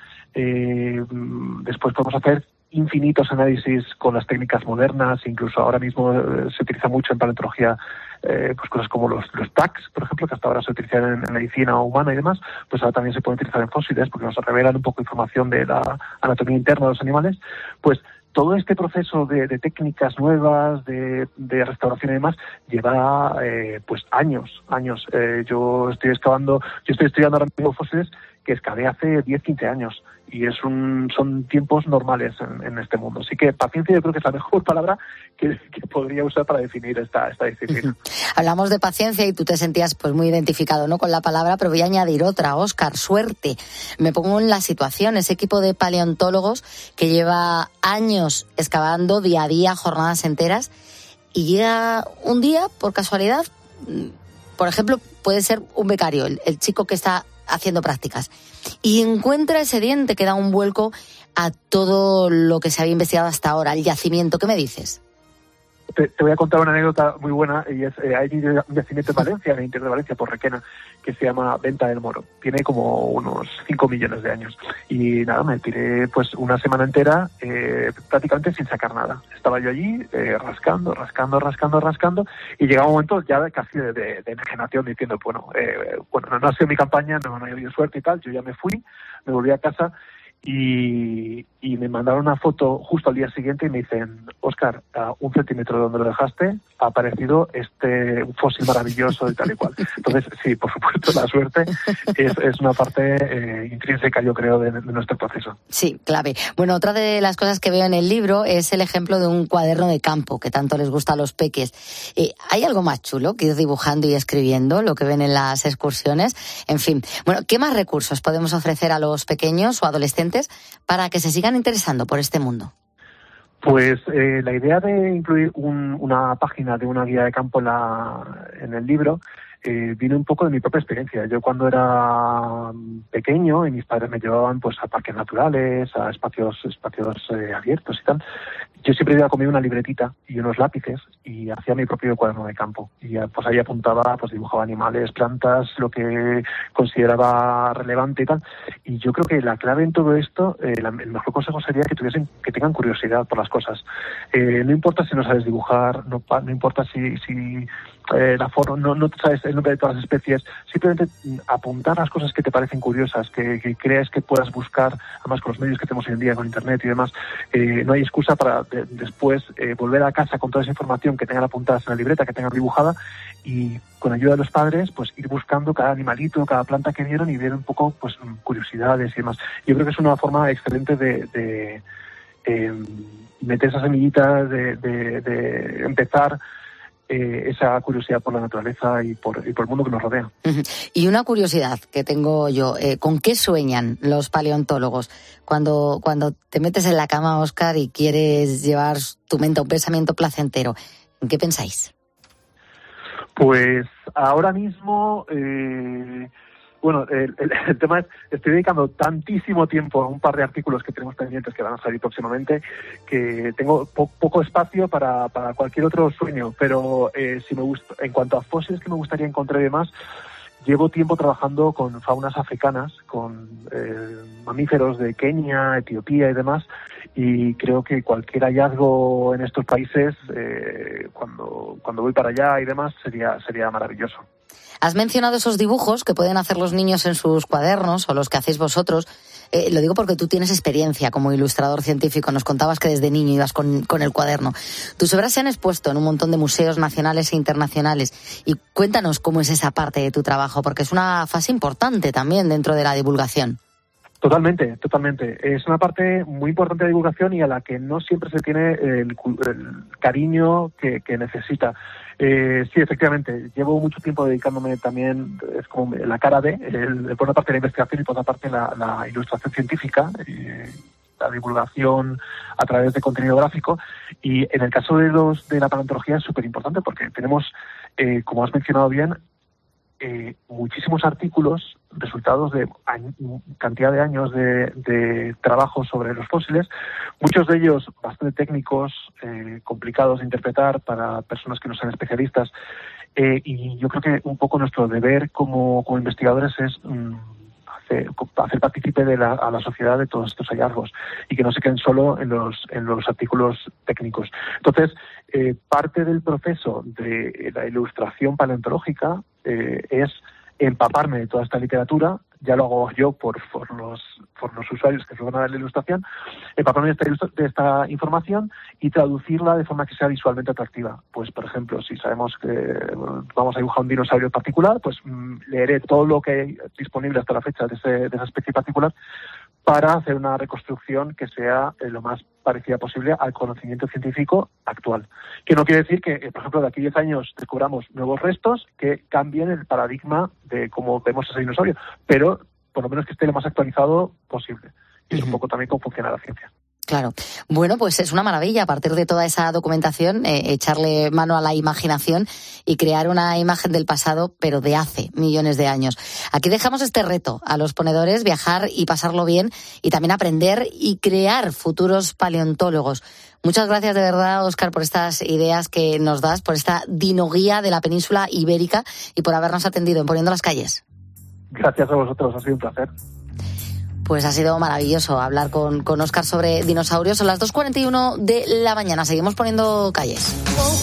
S20: después podemos hacer infinitos análisis con las técnicas modernas, incluso ahora mismo se utiliza mucho en paleontología pues cosas como los tags, por ejemplo, que hasta ahora se utilizan en medicina humana y demás, pues ahora también se pueden utilizar en fósiles porque nos revelan un poco de información de la anatomía interna de los animales. Pues todo este proceso de técnicas nuevas, de restauración y demás, lleva pues años. Yo estoy estudiando ahora mismo fósiles que excavé hace 10-15 años y son tiempos normales en este mundo. Así que paciencia yo creo que es la mejor palabra que podría usar para definir esta disciplina.
S1: Hablamos de paciencia y tú te sentías pues muy identificado, ¿no?, con la palabra, pero voy a añadir otra, Óscar, suerte. Me pongo en la situación, ese equipo de paleontólogos que lleva años excavando día a día, jornadas enteras, y llega un día, por casualidad, por ejemplo, puede ser un becario, el chico que está haciendo prácticas, y encuentra ese diente que da un vuelco a todo lo que se había investigado hasta ahora, el yacimiento. ¿Qué me dices?
S20: Te voy a contar una anécdota muy buena, y es hay un yacimiento en Valencia, en el interior de Valencia, por Requena, que se llama Venta del Moro. Tiene como unos 5 millones de años. Y nada, me tiré pues una semana entera prácticamente sin sacar nada. Estaba yo allí rascando, y llegaba un momento ya casi de enajenación, diciendo, bueno, no ha sido mi campaña, no he habido suerte y tal. Yo ya me fui, me volví a casa, y me mandaron una foto justo al día siguiente y me dicen, Óscar, a 1 centímetro de donde lo dejaste ha aparecido un fósil maravilloso y tal y cual. Entonces, sí, por supuesto, la suerte es una parte intrínseca, yo creo, de nuestro proceso.
S1: Sí, clave. Bueno, otra de las cosas que veo en el libro es el ejemplo de un cuaderno de campo que tanto les gusta a los peques. ¿Hay algo más chulo que ir dibujando y escribiendo, lo que ven en las excursiones? En fin, bueno, ¿qué más recursos podemos ofrecer a los pequeños o adolescentes para que se sigan interesando por este mundo?
S20: Pues la idea de incluir una página de una guía de campo en el libro vino un poco de mi propia experiencia. Yo cuando era pequeño y mis padres me llevaban pues a parques naturales, a espacios abiertos y tal, yo siempre iba conmigo una libretita y unos lápices y hacía mi propio cuaderno de campo. Y pues ahí apuntaba, pues dibujaba animales, plantas, lo que consideraba relevante y tal. Y yo creo que la clave en todo esto, el mejor consejo sería que tengan curiosidad por las cosas. No importa si no sabes dibujar, no importa si la forma, no sabes el nombre de todas las especies, simplemente apuntar las cosas que te parecen curiosas, que creas que puedas buscar, además con los medios que tenemos hoy en día, con internet y demás, no hay excusa para después volver a casa con toda esa información que tengan apuntadas en la libreta, que tengan dibujada, y con ayuda de los padres pues ir buscando cada animalito, cada planta que vieron y ver un poco pues curiosidades y demás. Yo creo que es una forma excelente de meter esa semillita, de empezar esa curiosidad por la naturaleza y por el mundo que nos rodea.
S1: Y una curiosidad que tengo yo, ¿con qué sueñan los paleontólogos cuando te metes en la cama, Óscar, y quieres llevar tu mente a un pensamiento placentero? ¿En qué pensáis?
S20: Pues ahora mismo... Bueno, el tema es, estoy dedicando tantísimo tiempo a un par de artículos que tenemos pendientes que van a salir próximamente, que tengo poco espacio para cualquier otro sueño, pero en cuanto a fósiles que me gustaría encontrar y demás, llevo tiempo trabajando con faunas africanas, con mamíferos de Kenia, Etiopía y demás, y creo que cualquier hallazgo en estos países, cuando voy para allá y demás, sería maravilloso.
S1: Has mencionado esos dibujos que pueden hacer los niños en sus cuadernos o los que hacéis vosotros. Lo digo porque tú tienes experiencia como ilustrador científico. Nos contabas que desde niño ibas con el cuaderno. Tus obras se han expuesto en un montón de museos nacionales e internacionales. Y cuéntanos cómo es esa parte de tu trabajo, porque es una fase importante también dentro de la divulgación.
S20: Totalmente. Es una parte muy importante de divulgación y a la que no siempre se tiene el cariño que necesita. Sí, efectivamente, llevo mucho tiempo dedicándome también, es como la cara por una parte la investigación y por otra parte la ilustración científica, la divulgación a través de contenido gráfico. Y en el caso de la paleontología es súper importante porque tenemos, como has mencionado bien, muchísimos artículos, resultados de cantidad de años de trabajo sobre los fósiles, muchos de ellos bastante técnicos, complicados de interpretar para personas que no sean especialistas, y yo creo que un poco nuestro deber como investigadores es hacer partícipe a la sociedad de todos estos hallazgos y que no se queden solo en los artículos técnicos. Entonces, parte del proceso de la ilustración paleontológica es empaparme de toda esta literatura. Ya lo hago yo por los usuarios que se van a dar la ilustración, empaparme de esta información y traducirla de forma que sea visualmente atractiva. Pues, por ejemplo, si sabemos que vamos a dibujar un dinosaurio en particular, pues leeré todo lo que hay disponible hasta la fecha de esa especie particular para hacer una reconstrucción que sea lo más parecida posible al conocimiento científico actual. Que no quiere decir que, por ejemplo, de aquí a 10 años descubramos nuevos restos que cambien el paradigma de cómo vemos ese dinosaurio, pero por lo menos que esté lo más actualizado posible. Y es un poco también cómo funciona la ciencia.
S1: Claro. Bueno, pues es una maravilla a partir de toda esa documentación echarle mano a la imaginación y crear una imagen del pasado, pero de hace millones de años. Aquí dejamos este reto a los ponedores, viajar y pasarlo bien y también aprender y crear futuros paleontólogos. Muchas gracias de verdad, Óscar, por estas ideas que nos das, por esta dinoguía de la península ibérica y por habernos atendido en Poniendo las Calles.
S20: Gracias a vosotros, ha sido un placer.
S1: Pues ha sido maravilloso hablar con Óscar sobre dinosaurios. Son las 2:41 de la mañana. Seguimos poniendo calles.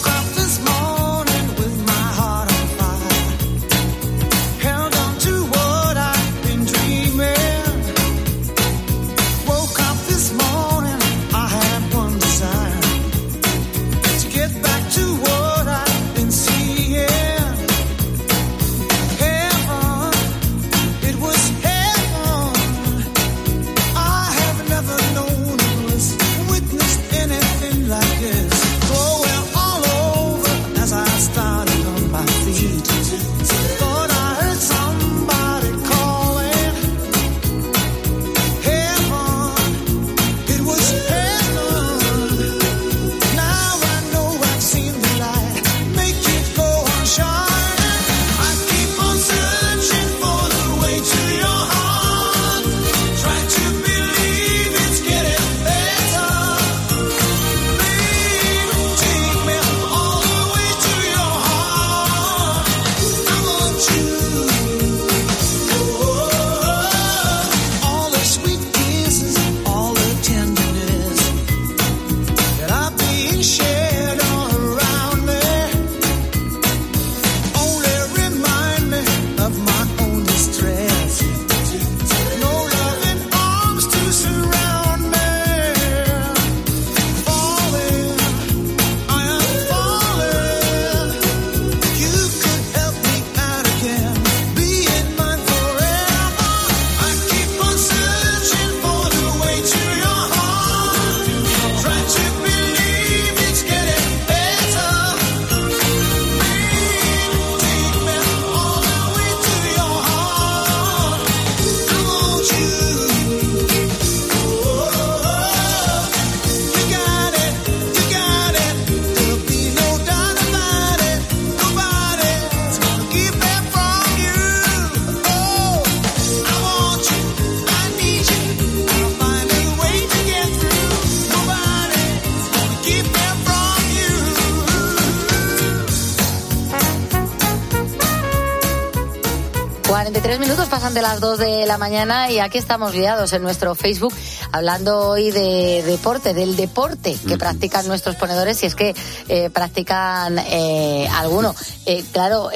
S1: Pasan de las 2 de la mañana y aquí estamos liados en nuestro Facebook hablando hoy de deporte, del deporte que practican nuestros ponedores, si es que practican alguno. Claro,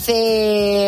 S1: dice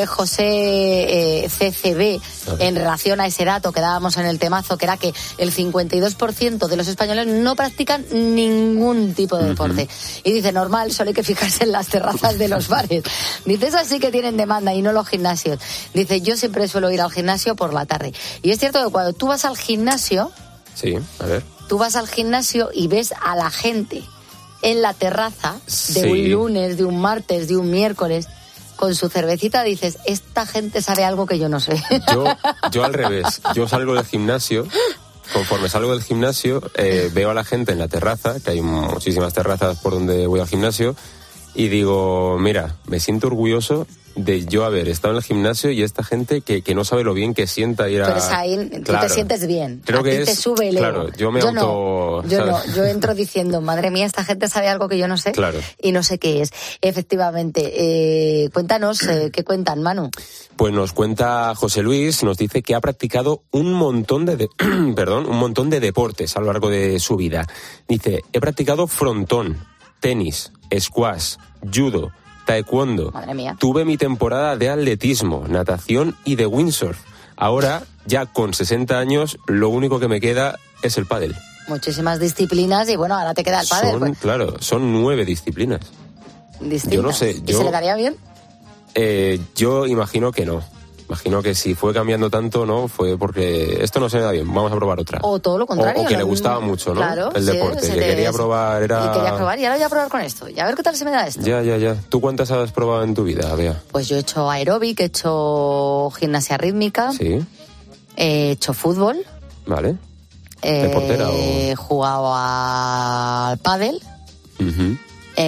S1: José CCB en relación a ese dato que dábamos en el temazo, que era que el 52% de los españoles no practican ningún tipo de deporte. Y dice, normal, solo hay que fijarse en las terrazas de los bares. Dice, esas sí que tienen demanda y no los gimnasios. Dice, yo siempre suelo ir al gimnasio por la tarde. Y es cierto que cuando tú vas al gimnasio...
S12: Sí, a ver.
S1: Tú vas al gimnasio y ves a la gente en la terraza de un lunes, de un martes, de un miércoles, con su cervecita, dices, esta gente sabe algo que yo no sé.
S12: Yo al revés. Yo salgo del gimnasio conforme salgo del gimnasio, veo a la gente en la terraza, que hay muchísimas terrazas por donde voy al gimnasio, y digo, mira, me siento orgulloso de yo haber estado en el gimnasio y esta gente que no sabe lo bien que sienta ir a...
S1: Pero ahí tú te sientes bien.
S12: Creo que
S1: te sube el ego.
S12: Claro, yo
S1: entro diciendo, madre mía, esta gente sabe algo que yo no sé.
S12: Claro.
S1: Y no sé qué es. Efectivamente. Cuéntanos, ¿qué cuentan, Manu?
S12: Pues nos cuenta José Luis, nos dice que ha practicado un montón de deportes a lo largo de su vida. Dice, he practicado frontón, tenis, squash, judo, taekwondo.
S1: Madre mía.
S12: Tuve mi temporada de atletismo, natación y de windsurf. Ahora, ya con 60 años, lo único que me queda es el pádel.
S1: Muchísimas disciplinas y bueno, ahora te queda el pádel.
S12: Claro, son 9 disciplinas. Yo no sé.
S1: ¿Y se le daría bien?
S12: Yo imagino que no. Imagino que si fue cambiando tanto, ¿no? Fue porque esto no se me da bien, vamos a probar otra.
S1: O todo lo contrario.
S12: O que le gustaba mucho, ¿no?
S1: Claro,
S12: el deporte, que quería probar,
S1: Y quería probar, y ahora voy a probar con esto. Y a ver qué tal se me da esto.
S12: Ya. ¿Tú cuántas has probado en tu vida, Bea?
S1: Pues yo he hecho aeróbic, he hecho gimnasia rítmica.
S12: Sí.
S1: He hecho fútbol.
S12: Vale. ¿Deportera o...?
S1: He jugado al pádel.
S12: Uh-huh.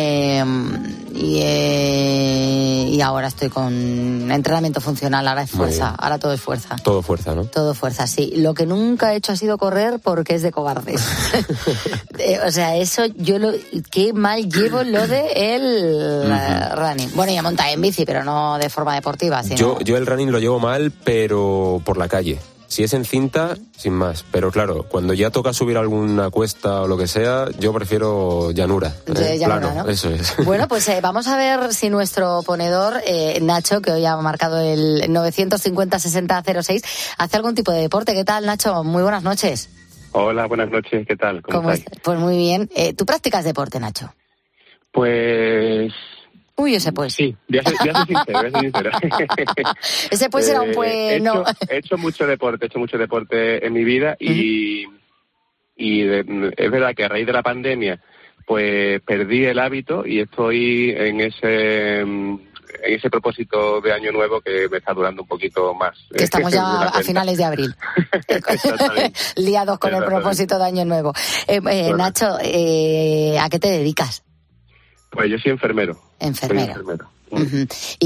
S1: Y ahora estoy con entrenamiento funcional, ahora es fuerza, ahora todo es fuerza.
S12: Todo fuerza, ¿no?
S1: Todo fuerza, sí. Lo que nunca he hecho ha sido correr porque es de cobardes. O sea, eso qué mal llevo lo de el running. Bueno, ya montar en bici, pero no de forma deportiva. Sino...
S12: Yo el running lo llevo mal, pero por la calle. Si es en cinta, sin más. Pero claro, cuando ya toca subir alguna cuesta o lo que sea, yo prefiero llanura.
S1: Llanura,
S12: plano,
S1: ¿no?
S12: Eso es.
S1: Bueno, pues vamos a ver si nuestro ponedor, Nacho, que hoy ha marcado el 950-60-06, hace algún tipo de deporte. ¿Qué tal, Nacho? Muy buenas noches.
S21: Hola, buenas noches. ¿Qué tal? ¿Cómo estáis?
S1: Pues muy bien. ¿Tú practicas deporte, Nacho?
S21: Pues...
S1: Uy, ese pues.
S21: Sí, voy a ser sincero.
S1: Ese pues era un pues, no.
S21: He hecho mucho deporte en mi vida y es verdad que a raíz de la pandemia pues perdí el hábito y estoy en ese propósito de año nuevo que me está durando un poquito más.
S1: Que estamos ya a finales de abril. Liados con el propósito de año nuevo. Bueno. Nacho, ¿a qué te dedicas?
S21: Pues yo soy enfermero.
S1: Enfermero. Uh-huh.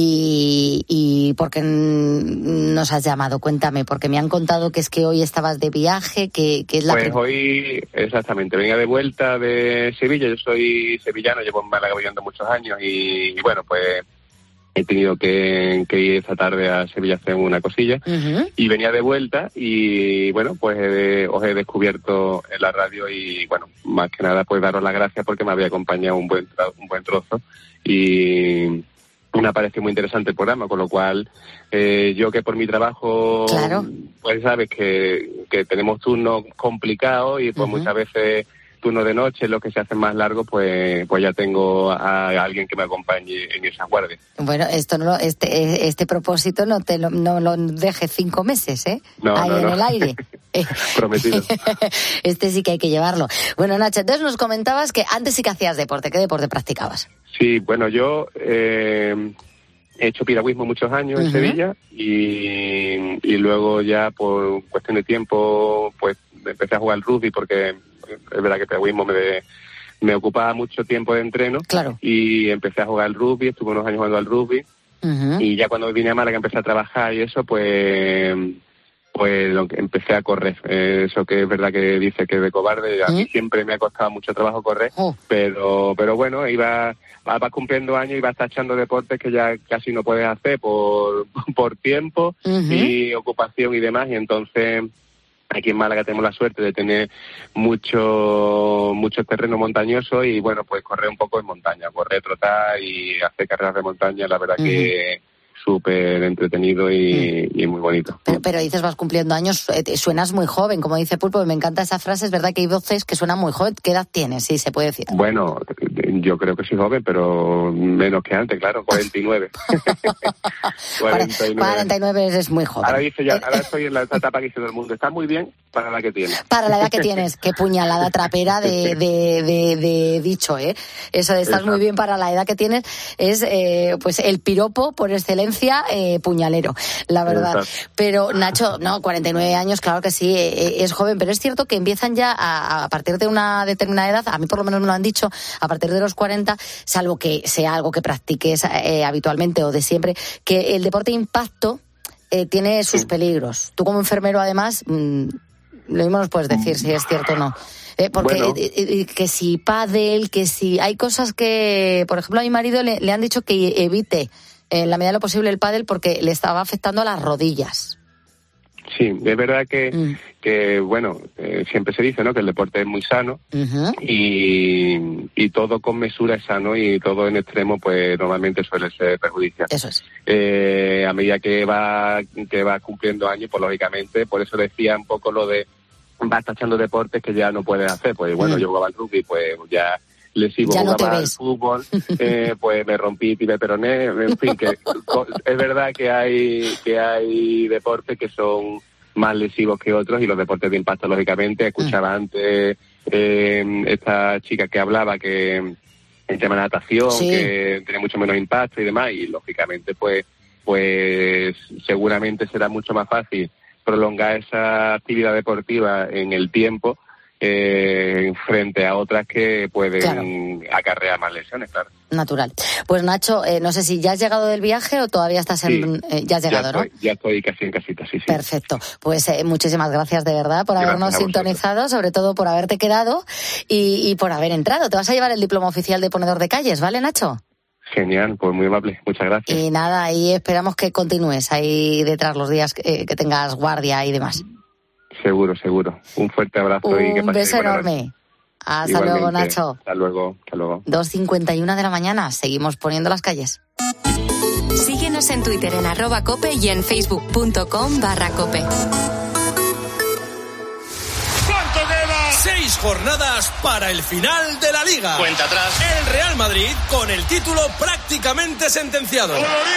S1: ¿Y por qué nos has llamado? Cuéntame, porque me han contado que es que hoy estabas de viaje, que es la...
S21: Pues hoy, exactamente, venía de vuelta de Sevilla, yo soy sevillano, llevo en Málaga viviendo muchos años y bueno, pues he tenido que ir esta tarde a Sevilla a hacer una cosilla y venía de vuelta y bueno, pues os he descubierto en la radio y bueno, más que nada pues daros las gracias porque me había acompañado un buen trozo y me parece muy interesante el programa, con lo cual yo que por mi trabajo, claro, pues sabes que tenemos turnos complicados y pues muchas veces turnos de noche, los que se hacen más largos, pues ya tengo a alguien que me acompañe en esa guardia.
S1: Bueno, esto no, este propósito no lo dejes 5 meses, ¿eh? Ahí en el aire.
S21: Prometido.
S1: Este sí que hay que llevarlo. Bueno, Nacho, entonces nos comentabas que antes sí que hacías deporte. ¿Qué deporte practicabas?
S21: Sí, bueno, yo he hecho piragüismo muchos años en Sevilla y luego ya por cuestión de tiempo pues empecé a jugar al rugby porque es verdad que el piragüismo me ocupaba mucho tiempo de entreno. Claro. Y empecé a jugar al rugby, estuve unos años jugando al rugby y ya cuando vine a Málaga empecé a trabajar y eso pues empecé a correr. Eso que es verdad que dice que es de cobarde, a mí siempre me ha costado mucho trabajo correr, pero bueno, vas cumpliendo años y vas tachando deportes que ya casi no puedes hacer por tiempo y ocupación y demás, y entonces aquí en Málaga tenemos la suerte de tener mucho terreno montañoso y bueno, pues correr un poco en montaña, correr, trotar y hacer carreras de montaña, la verdad que súper entretenido y muy bonito.
S1: Pero dices vas cumpliendo años, suenas muy joven, como dice Pulpo, me encanta esa frase, es verdad que hay voces que suenan muy joven. ¿Qué edad tienes? Sí, se puede decir.
S21: Bueno, yo creo que soy joven, pero menos que antes, claro, 49.
S1: 49 es muy joven.
S21: Ahora estoy en la etapa que dice todo el mundo, está muy bien para la que tienes.
S1: Para la edad que tienes, qué puñalada trapera de dicho, ¿eh? Eso de estás muy bien para la edad que tienes es pues el piropo por excelencia Valencia, puñalero, la verdad.
S21: Exacto.
S1: Pero Nacho, no, 49 años, claro que sí, es joven, pero es cierto que empiezan ya a partir de una determinada edad, a mí por lo menos me lo han dicho, a partir de los 40, salvo que sea algo que practiques habitualmente o de siempre, que el deporte de impacto tiene sus peligros. Tú como enfermero, además, lo mismo nos puedes decir si es cierto o no. Porque
S21: Bueno.
S1: que si pádel, que si... Hay cosas que, por ejemplo, a mi marido le han dicho que evite en la medida de lo posible el pádel porque le estaba afectando a las rodillas.
S21: Sí, es verdad que bueno, siempre se dice, ¿no?, que el deporte es muy sano.
S1: Uh-huh.
S21: Y todo con mesura es sano y todo en extremo pues normalmente suele ser perjudicial.
S1: Eso es.
S21: A medida que va cumpliendo años, pues lógicamente, por eso decía un poco lo de vas tachando deportes que ya no puedes hacer. Pues bueno, yo jugaba al rugby, pues ya lesivo,
S1: Ya no te
S21: jugaba al
S1: ves.
S21: fútbol, pues me rompí tibia peroné, en fin, que es verdad que hay deportes que son más lesivos que otros y los deportes de impacto, lógicamente. Escuchaba antes esta chica que hablaba que el tema de la natación,
S1: Sí.
S21: que tiene mucho menos impacto y demás, y lógicamente pues seguramente será mucho más fácil prolongar esa actividad deportiva en el tiempo frente a otras que pueden acarrear más lesiones, claro.
S1: Natural. Pues Nacho, no sé si ya has llegado del viaje o todavía estás en... ya has llegado, ¿no?
S21: Ya estoy casi en casita, sí.
S1: Perfecto. Pues muchísimas gracias de verdad por habernos
S21: Gracias a vosotros.
S1: sintonizado, sobre todo por haberte quedado y por haber entrado. Te vas a llevar el diploma oficial de ponedor de calles, ¿vale, Nacho?
S21: Genial, pues muy amable, muchas gracias.
S1: Y nada, ahí esperamos que continúes ahí detrás los días que tengas guardia y demás.
S21: Seguro. Un fuerte abrazo y que
S1: Un
S21: paséis
S1: beso
S21: buena
S1: enorme.
S21: noche.
S1: Hasta luego,
S21: Igualmente.
S1: Nacho.
S21: Hasta luego.
S1: 2:51 de la mañana. Seguimos poniendo las calles.
S3: Síguenos en Twitter en @cope y en facebook.com/cope.
S5: 6 jornadas para el final de la Liga.
S2: Cuenta atrás.
S5: El Real Madrid con el título prácticamente sentenciado.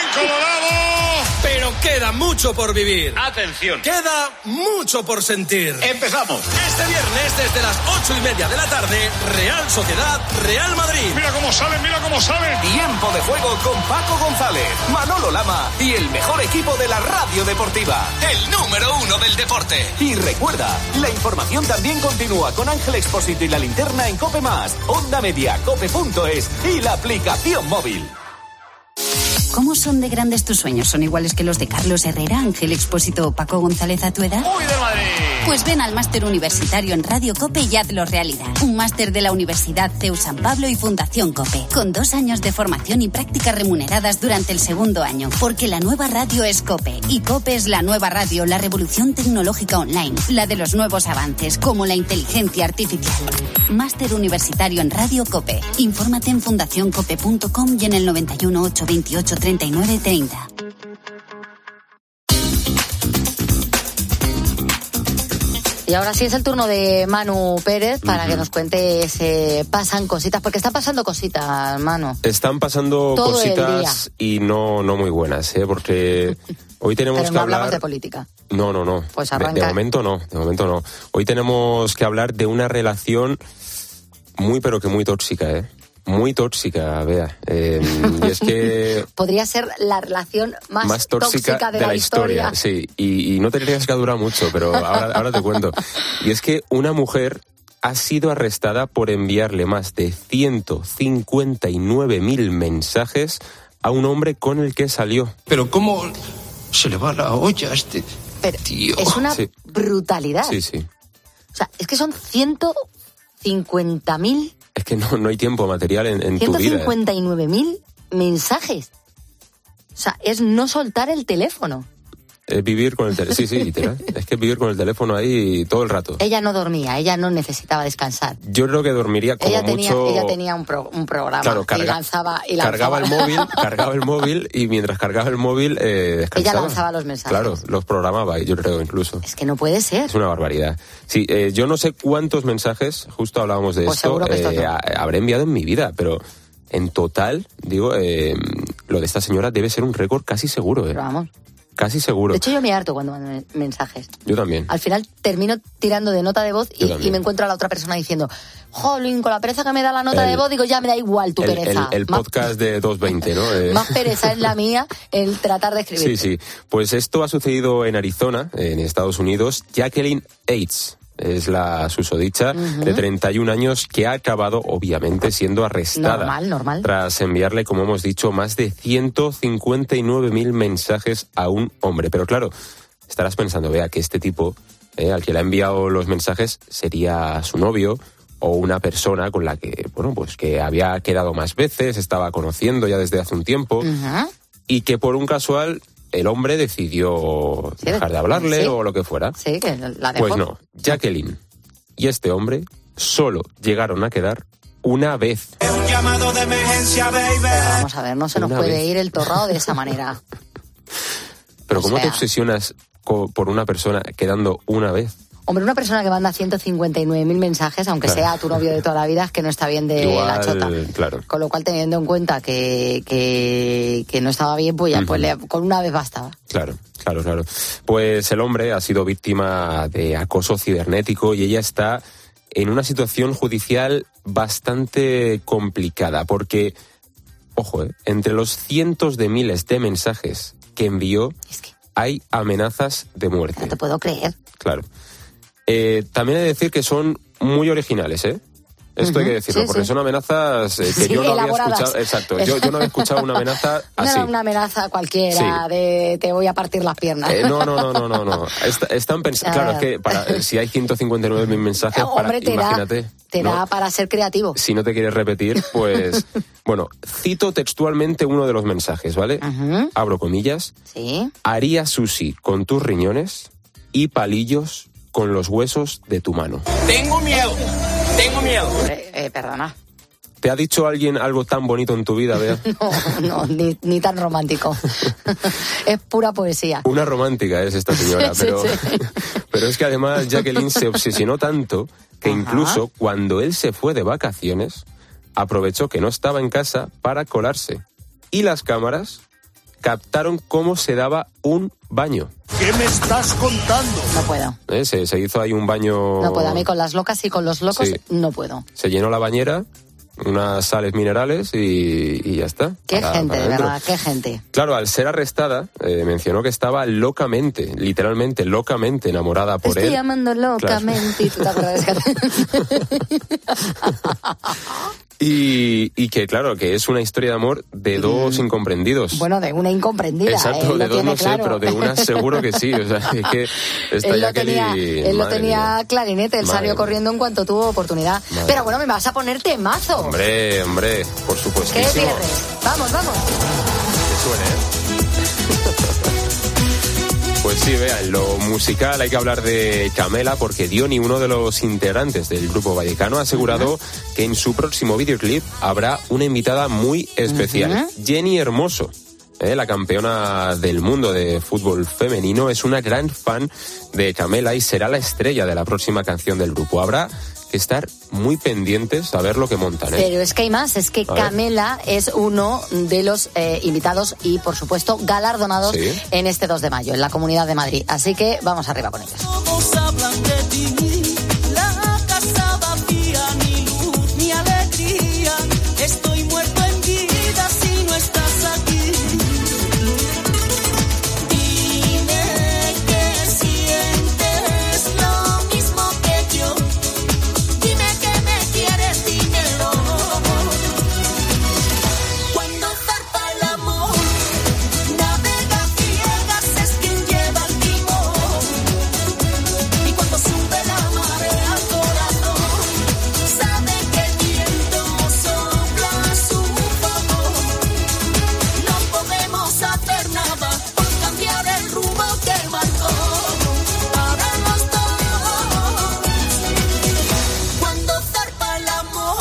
S5: Pero queda mucho por vivir.
S2: Atención.
S5: Queda mucho por sentir.
S2: Empezamos.
S5: Este viernes desde las 8:30 de la tarde, Real Sociedad, Real Madrid.
S22: Mira cómo salen.
S2: Tiempo de juego con Paco González, Manolo Lama y el mejor equipo de la radio deportiva. El número 1 del deporte. Y recuerda, la información también continúa con Ángel Expósito y la linterna en COPE+, Onda Media, cope.es y la aplicación móvil.
S23: ¿Cómo son de grandes tus sueños? ¿Son iguales que los de Carlos Herrera, Ángel Expósito o Paco González a tu edad?
S2: ¡Uy, de Madrid!
S23: Pues ven al máster universitario en Radio COPE y hazlo realidad. Un máster de la Universidad CEU San Pablo y Fundación COPE, con 2 años de formación y prácticas remuneradas durante el segundo año. Porque la nueva radio es COPE, y COPE es la nueva radio, la revolución tecnológica online, la de los nuevos avances, como la inteligencia artificial. Máster universitario en Radio COPE. Infórmate en fundacioncope.com y en el 91 828 39 30.
S1: Y ahora sí es el turno de Manu Pérez para que nos cuente si pasan cositas, porque están pasando cositas, Manu.
S12: Están pasando
S1: Todo el
S12: cositas y no muy buenas, porque hoy tenemos
S1: Pero
S12: que
S1: no
S12: hablar...
S1: hablamos de política.
S12: No.
S1: Pues
S12: De
S1: arranca.
S12: momento no. Hoy tenemos que hablar de una relación muy pero que muy tóxica, Muy tóxica, Bea. Y es que...
S1: Podría ser la relación más tóxica de la historia.
S12: Sí, y no tendrías que durar mucho, pero ahora te cuento. Y es que una mujer ha sido arrestada por enviarle más de 159.000 mensajes a un hombre con el que salió.
S24: Pero ¿cómo se le va la olla a este tío?
S1: Es una
S12: Sí.
S1: brutalidad.
S12: Sí.
S1: O sea, es que son 150.000...
S12: Es que no hay tiempo material en tu vida.
S1: 159.000 mensajes. O sea, es no soltar el teléfono.
S12: Es vivir con el teléfono. Sí, literal. Es que vivir con el teléfono ahí todo el rato.
S1: Ella no dormía, ella no necesitaba descansar.
S12: Yo creo que dormiría como
S1: Ella
S12: mucho...
S1: tenía un programa
S12: Claro,
S1: y lanzaba
S12: cargaba el móvil y mientras cargaba el móvil descansaba.
S1: Ella lanzaba los mensajes.
S12: Claro, los programaba, yo creo incluso.
S1: Es que no puede ser.
S12: Es una barbaridad. Sí, yo no sé cuántos mensajes, justo hablábamos de
S1: Pues
S12: esto,
S1: seguro que estos no.
S12: habré enviado en mi vida, pero en total, digo, lo de esta señora debe ser un récord casi seguro.
S1: Pero vamos.
S12: Casi seguro.
S1: De hecho, yo me harto cuando mando mensajes.
S12: Yo también.
S1: Al final termino tirando de nota de voz
S12: Yo
S1: y
S12: también.
S1: me encuentro a la otra persona diciendo, jolín, con la pereza que me da la nota de voz, digo, ya me da igual tu pereza.
S12: El podcast de 220, ¿no?
S1: Más pereza es la mía el tratar de escribir.
S12: Sí. Pues esto ha sucedido en Arizona, en Estados Unidos. Jacqueline Yates es la susodicha de 31 años que ha acabado, obviamente, siendo arrestada.
S1: Normal.
S12: Tras enviarle, como hemos dicho, más de 159.000 mensajes a un hombre. Pero claro, estarás pensando, vea, que este tipo, al que le ha enviado los mensajes, sería su novio o una persona con la que, bueno, pues que había quedado más veces, estaba conociendo ya desde hace un tiempo, y que por un casual el hombre decidió dejar de hablarle o lo que fuera.
S1: Sí, que la dejó.
S12: Pues no, Jacqueline y este hombre solo llegaron a quedar una vez.
S19: Es un llamado de emergencia, baby.
S1: Pero vamos a ver, no se nos puede ir el torrado de esa manera.
S12: Pero ¿cómo te obsesionas por una persona quedando una vez?
S1: Hombre, una persona que manda 159.000 mensajes, aunque sea tu novio de toda la vida, es que no está bien de la chota.
S12: Claro.
S1: Con lo cual, teniendo en cuenta que no estaba bien, pues ya con una vez bastaba.
S12: Claro. Pues el hombre ha sido víctima de acoso cibernético y ella está en una situación judicial bastante complicada, porque, ojo, entre los cientos de miles de mensajes que envió, hay amenazas de muerte.
S1: No te puedo creer.
S12: Claro. También hay que decir que son muy originales, ¿eh? Esto hay que decirlo, porque son amenazas que yo no había escuchado. Exacto, yo no había escuchado una amenaza así.
S1: No era una amenaza cualquiera de te voy a partir las piernas.
S12: No. Están pensando, claro, es que si hay 159.000 mensajes,
S1: hombre,
S12: imagínate.
S1: Te da para ser creativo.
S12: Si no te quieres repetir, pues... Bueno, cito textualmente uno de los mensajes, ¿vale? Abro comillas.
S1: Sí.
S12: Haría sushi con tus riñones y palillos con los huesos de tu mano.
S19: Tengo miedo.
S1: Perdona.
S12: ¿Te ha dicho alguien algo tan bonito en tu vida, Bea?
S1: No, ni tan romántico. Es pura poesía.
S12: Una romántica es esta señora, pero, pero es que además Jacqueline se obsesionó tanto que incluso cuando él se fue de vacaciones, aprovechó que no estaba en casa para colarse. Y las cámaras captaron cómo se daba un baño.
S19: ¿Qué me estás contando?
S1: No puedo.
S12: Se hizo ahí un baño...
S1: No puedo, a mí con las locas y con los locos no puedo.
S12: Se llenó la bañera, unas sales minerales y ya está.
S1: Qué gente, de verdad, qué gente.
S12: Claro, al ser arrestada, mencionó que estaba literalmente locamente enamorada por él.
S1: Estoy amando locamente,
S12: claro.
S1: ¿Y tú te acuerdas
S12: Y que, claro, que es una historia de amor de dos incomprendidos.
S1: Bueno, de una incomprendida.
S12: Exacto, de dos no
S1: claro.
S12: sé, pero de una seguro que sí. O sea, es que esta
S1: él lo tenía clarinete, él salió corriendo en cuanto tuvo oportunidad. Pero bueno, me vas a poner temazo.
S12: Hombre, por supuestísimo.
S1: ¿Qué cierres? Vamos.
S12: Que suene, Pues sí, vean, lo musical hay que hablar de Camela porque Diony, uno de los integrantes del grupo vallecano, ha asegurado que en su próximo videoclip habrá una invitada muy especial, Jenny Hermoso. La campeona del mundo de fútbol femenino es una gran fan de Camela y será la estrella de la próxima canción del grupo. Habrá que estar muy pendientes a ver lo que montan.
S1: Pero es que hay más, es que Camela es uno de los invitados y, por supuesto, galardonados en este 2 de mayo, en la Comunidad de Madrid. Así que vamos arriba con ellos.
S19: Todos hablan de ti, la casa vacía, ni luz, ni alegría. Estoy muerto en vida si no estás aquí. Dime que sientes lo mismo que yo. Dime que me quieres, dímelo. Cuando zarpa el amor, navega ciegas, es quien lleva el timón. Y cuando sube la marea al corazón, sabe que el viento sopla a su favor. No podemos hacer nada por cambiar el rumbo que marcó para los dos. Cuando zarpa el amor.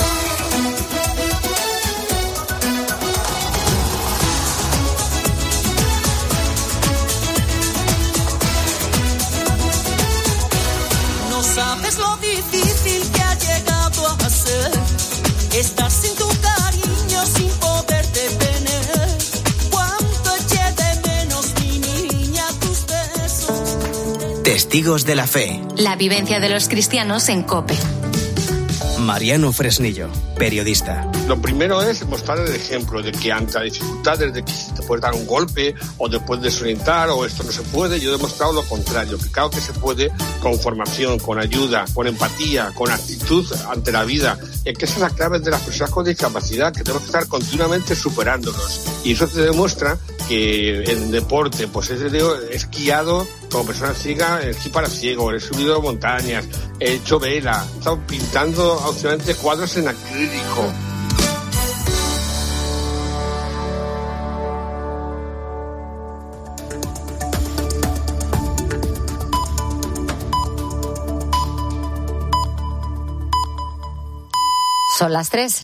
S19: No sabes lo difícil que ha llegado a ser estar sin tu cariño, sin poderte tener. Cuánto eché de menos, mi niña, tus besos.
S6: Testigos de la fe.
S3: La vivencia de los cristianos en COPE.
S6: Mariano Fresnillo, periodista.
S7: Lo primero es mostrar el ejemplo de que ante las dificultades de que si te puedes dar un golpe o te puedes desorientar o esto no se puede, yo he demostrado lo contrario, que claro que se puede con formación, con ayuda, con empatía, con actitud ante la vida. Es que esa es la clave de las personas con discapacidad, que tenemos que estar continuamente superándonos. Y eso te demuestra que en deporte, pues he esquiado como persona ciega, esquí para ciego, he subido montañas, he hecho vela, he estado pintando últimamente cuadros en acrílico.
S1: Son las 3.